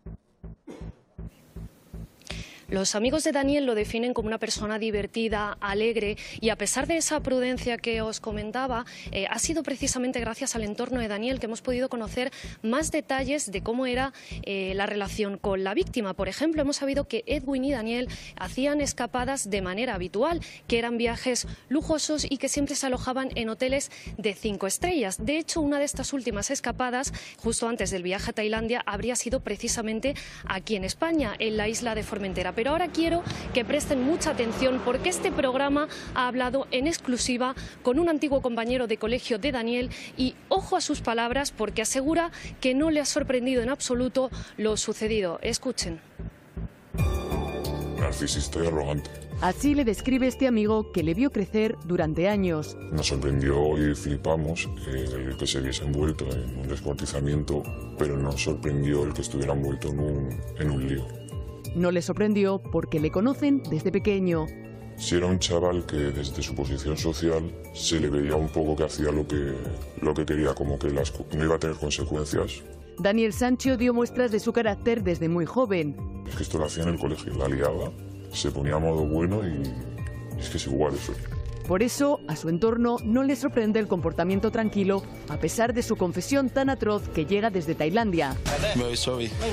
[SPEAKER 7] Los amigos de Daniel lo definen como una persona divertida, alegre, y a pesar de esa prudencia que os comentaba, eh, ha sido precisamente gracias al entorno de Daniel que hemos podido conocer más detalles de cómo era eh, la relación con la víctima. Por ejemplo, hemos sabido que Edwin y Daniel hacían escapadas de manera habitual, que eran viajes lujosos y que siempre se alojaban en hoteles de cinco estrellas. De hecho, una de estas últimas escapadas, justo antes del viaje a Tailandia, habría sido precisamente aquí en España, en la isla de Formentera. Pero ahora quiero que presten mucha atención porque este programa ha hablado en exclusiva con un antiguo compañero de colegio de Daniel y ojo a sus palabras porque asegura que no le ha sorprendido en absoluto lo sucedido. Escuchen.
[SPEAKER 25] Narcisista y arrogante.
[SPEAKER 8] Así le describe este amigo que le vio crecer durante años.
[SPEAKER 25] Nos sorprendió y flipamos el que se viese envuelto en un descuartizamiento, pero nos sorprendió el que estuviera envuelto en un, en un lío.
[SPEAKER 8] No le sorprendió porque le conocen desde pequeño.
[SPEAKER 25] Si era un chaval que desde su posición social se le veía un poco que hacía lo que, lo que quería, como que las, no iba a tener consecuencias.
[SPEAKER 8] Daniel Sancho dio muestras de su carácter desde muy joven.
[SPEAKER 25] Es que esto lo hacía en el colegio, la liaba, se ponía a modo bueno y es que es igual eso.
[SPEAKER 8] Por eso, a su entorno no le sorprende el comportamiento tranquilo, a pesar de su confesión tan atroz que llega desde Tailandia.
[SPEAKER 25] Pues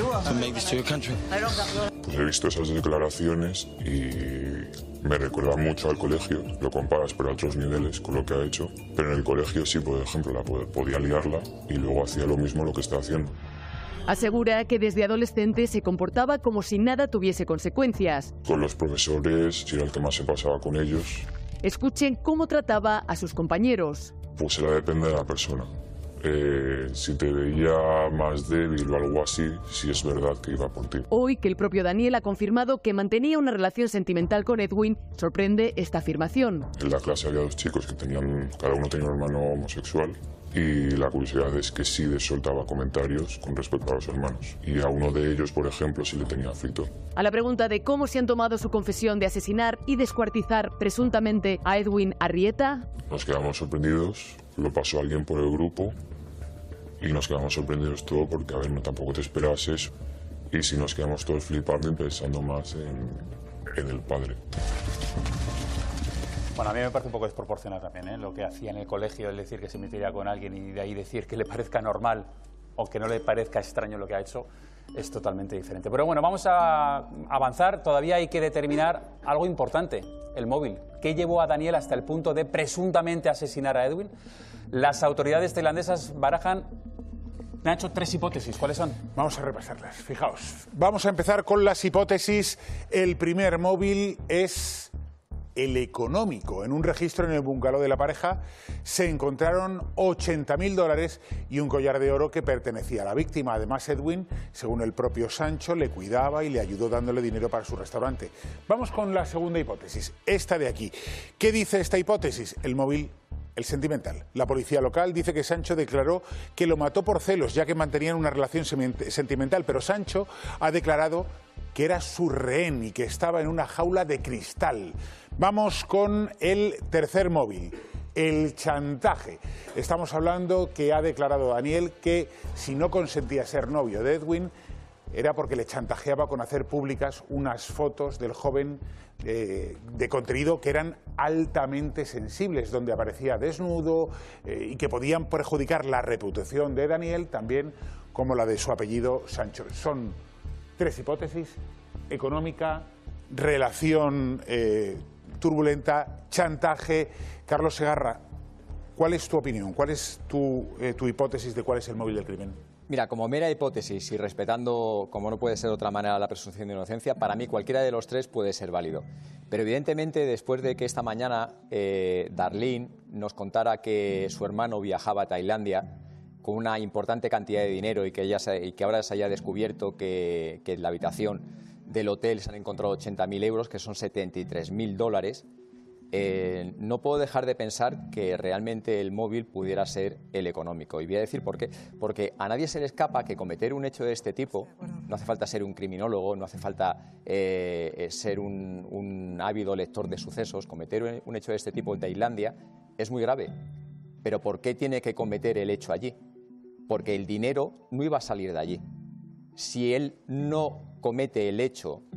[SPEAKER 25] he visto esas declaraciones y me recuerda mucho al colegio. Lo comparas pero a otros niveles con lo que ha hecho. Pero en el colegio sí, por ejemplo, la podía liarla y luego hacía lo mismo lo que está haciendo.
[SPEAKER 8] Asegura que desde adolescente se comportaba como si nada tuviese consecuencias.
[SPEAKER 25] Con los profesores, si era el que más se pasaba con ellos.
[SPEAKER 8] Escuchen cómo trataba a sus compañeros.
[SPEAKER 25] Pues era depende de la persona. Eh, si te veía más débil o algo así, sí es verdad que iba por ti.
[SPEAKER 8] Hoy que el propio Daniel ha confirmado que mantenía una relación sentimental con Edwin, sorprende esta afirmación.
[SPEAKER 25] En la clase había dos chicos que tenían, cada uno tenía un hermano homosexual. Y la curiosidad es que sí les soltaba comentarios con respecto a los hermanos. Y a uno de ellos, por ejemplo, sí le tenía frito.
[SPEAKER 8] A la pregunta de cómo se han tomado su confesión de asesinar y descuartizar presuntamente a Edwin Arrieta,
[SPEAKER 25] nos quedamos sorprendidos, lo pasó alguien por el grupo y nos quedamos sorprendidos todo porque, a ver, no tampoco te esperas eso. Y si nos quedamos todos flipando y pensando más en, en el padre.
[SPEAKER 1] Bueno, a mí me parece un poco desproporcionado también, ¿eh? Lo que hacía en el colegio, el decir que se metería con alguien y de ahí decir que le parezca normal o que no le parezca extraño lo que ha hecho, es totalmente diferente. Pero bueno, vamos a avanzar. Todavía hay que determinar algo importante, el móvil. ¿Qué llevó a Daniel hasta el punto de presuntamente asesinar a Edwin? Las autoridades tailandesas barajan, me han hecho tres hipótesis. ¿Cuáles son?
[SPEAKER 2] Vamos a repasarlas. Fijaos, vamos a empezar con las hipótesis. El primer móvil es el económico. En un registro en el bungalow de la pareja se encontraron ochenta mil dólares y un collar de oro que pertenecía a la víctima. Además, Edwin, según el propio Sancho, le cuidaba y le ayudó dándole dinero para su restaurante. Vamos con la segunda hipótesis, esta de aquí. ¿Qué dice esta hipótesis? El móvil, el sentimental. La policía local dice que Sancho declaró que lo mató por celos, ya que mantenían una relación sentimental, pero Sancho ha declarado que era su rehén y que estaba en una jaula de cristal. Vamos con el tercer móvil, el chantaje. Estamos hablando que ha declarado Daniel que si no consentía ser novio de Edwin era porque le chantajeaba con hacer públicas unas fotos del joven eh, de contenido que eran altamente sensibles, donde aparecía desnudo eh, y que podían perjudicar la reputación de Daniel, también como la de su apellido Sancho. Son tres hipótesis: económica, relación eh, turbulenta, chantaje. Carlos Segarra, ¿cuál es tu opinión? ¿Cuál es tu, eh, tu hipótesis de cuál es el móvil del crimen?
[SPEAKER 4] Mira, como mera hipótesis y respetando, como no puede ser de otra manera, la presunción de inocencia, para mí cualquiera de los tres puede ser válido. Pero evidentemente, después de que esta mañana eh, Darlene nos contara que su hermano viajaba a Tailandia con una importante cantidad de dinero y que, ella se, y que ahora se haya descubierto que, que en la habitación del hotel se han encontrado ochenta mil euros, que son setenta y tres mil dólares, eh, no puedo dejar de pensar que realmente el móvil pudiera ser el económico. Y voy a decir por qué. Porque a nadie se le escapa que cometer un hecho de este tipo, no hace falta ser un criminólogo, no hace falta eh, ser un, un ávido lector de sucesos, cometer un hecho de este tipo en Tailandia es muy grave. Pero ¿por qué tiene que cometer el hecho allí? Porque el dinero no iba a salir de allí. Si él no comete el hecho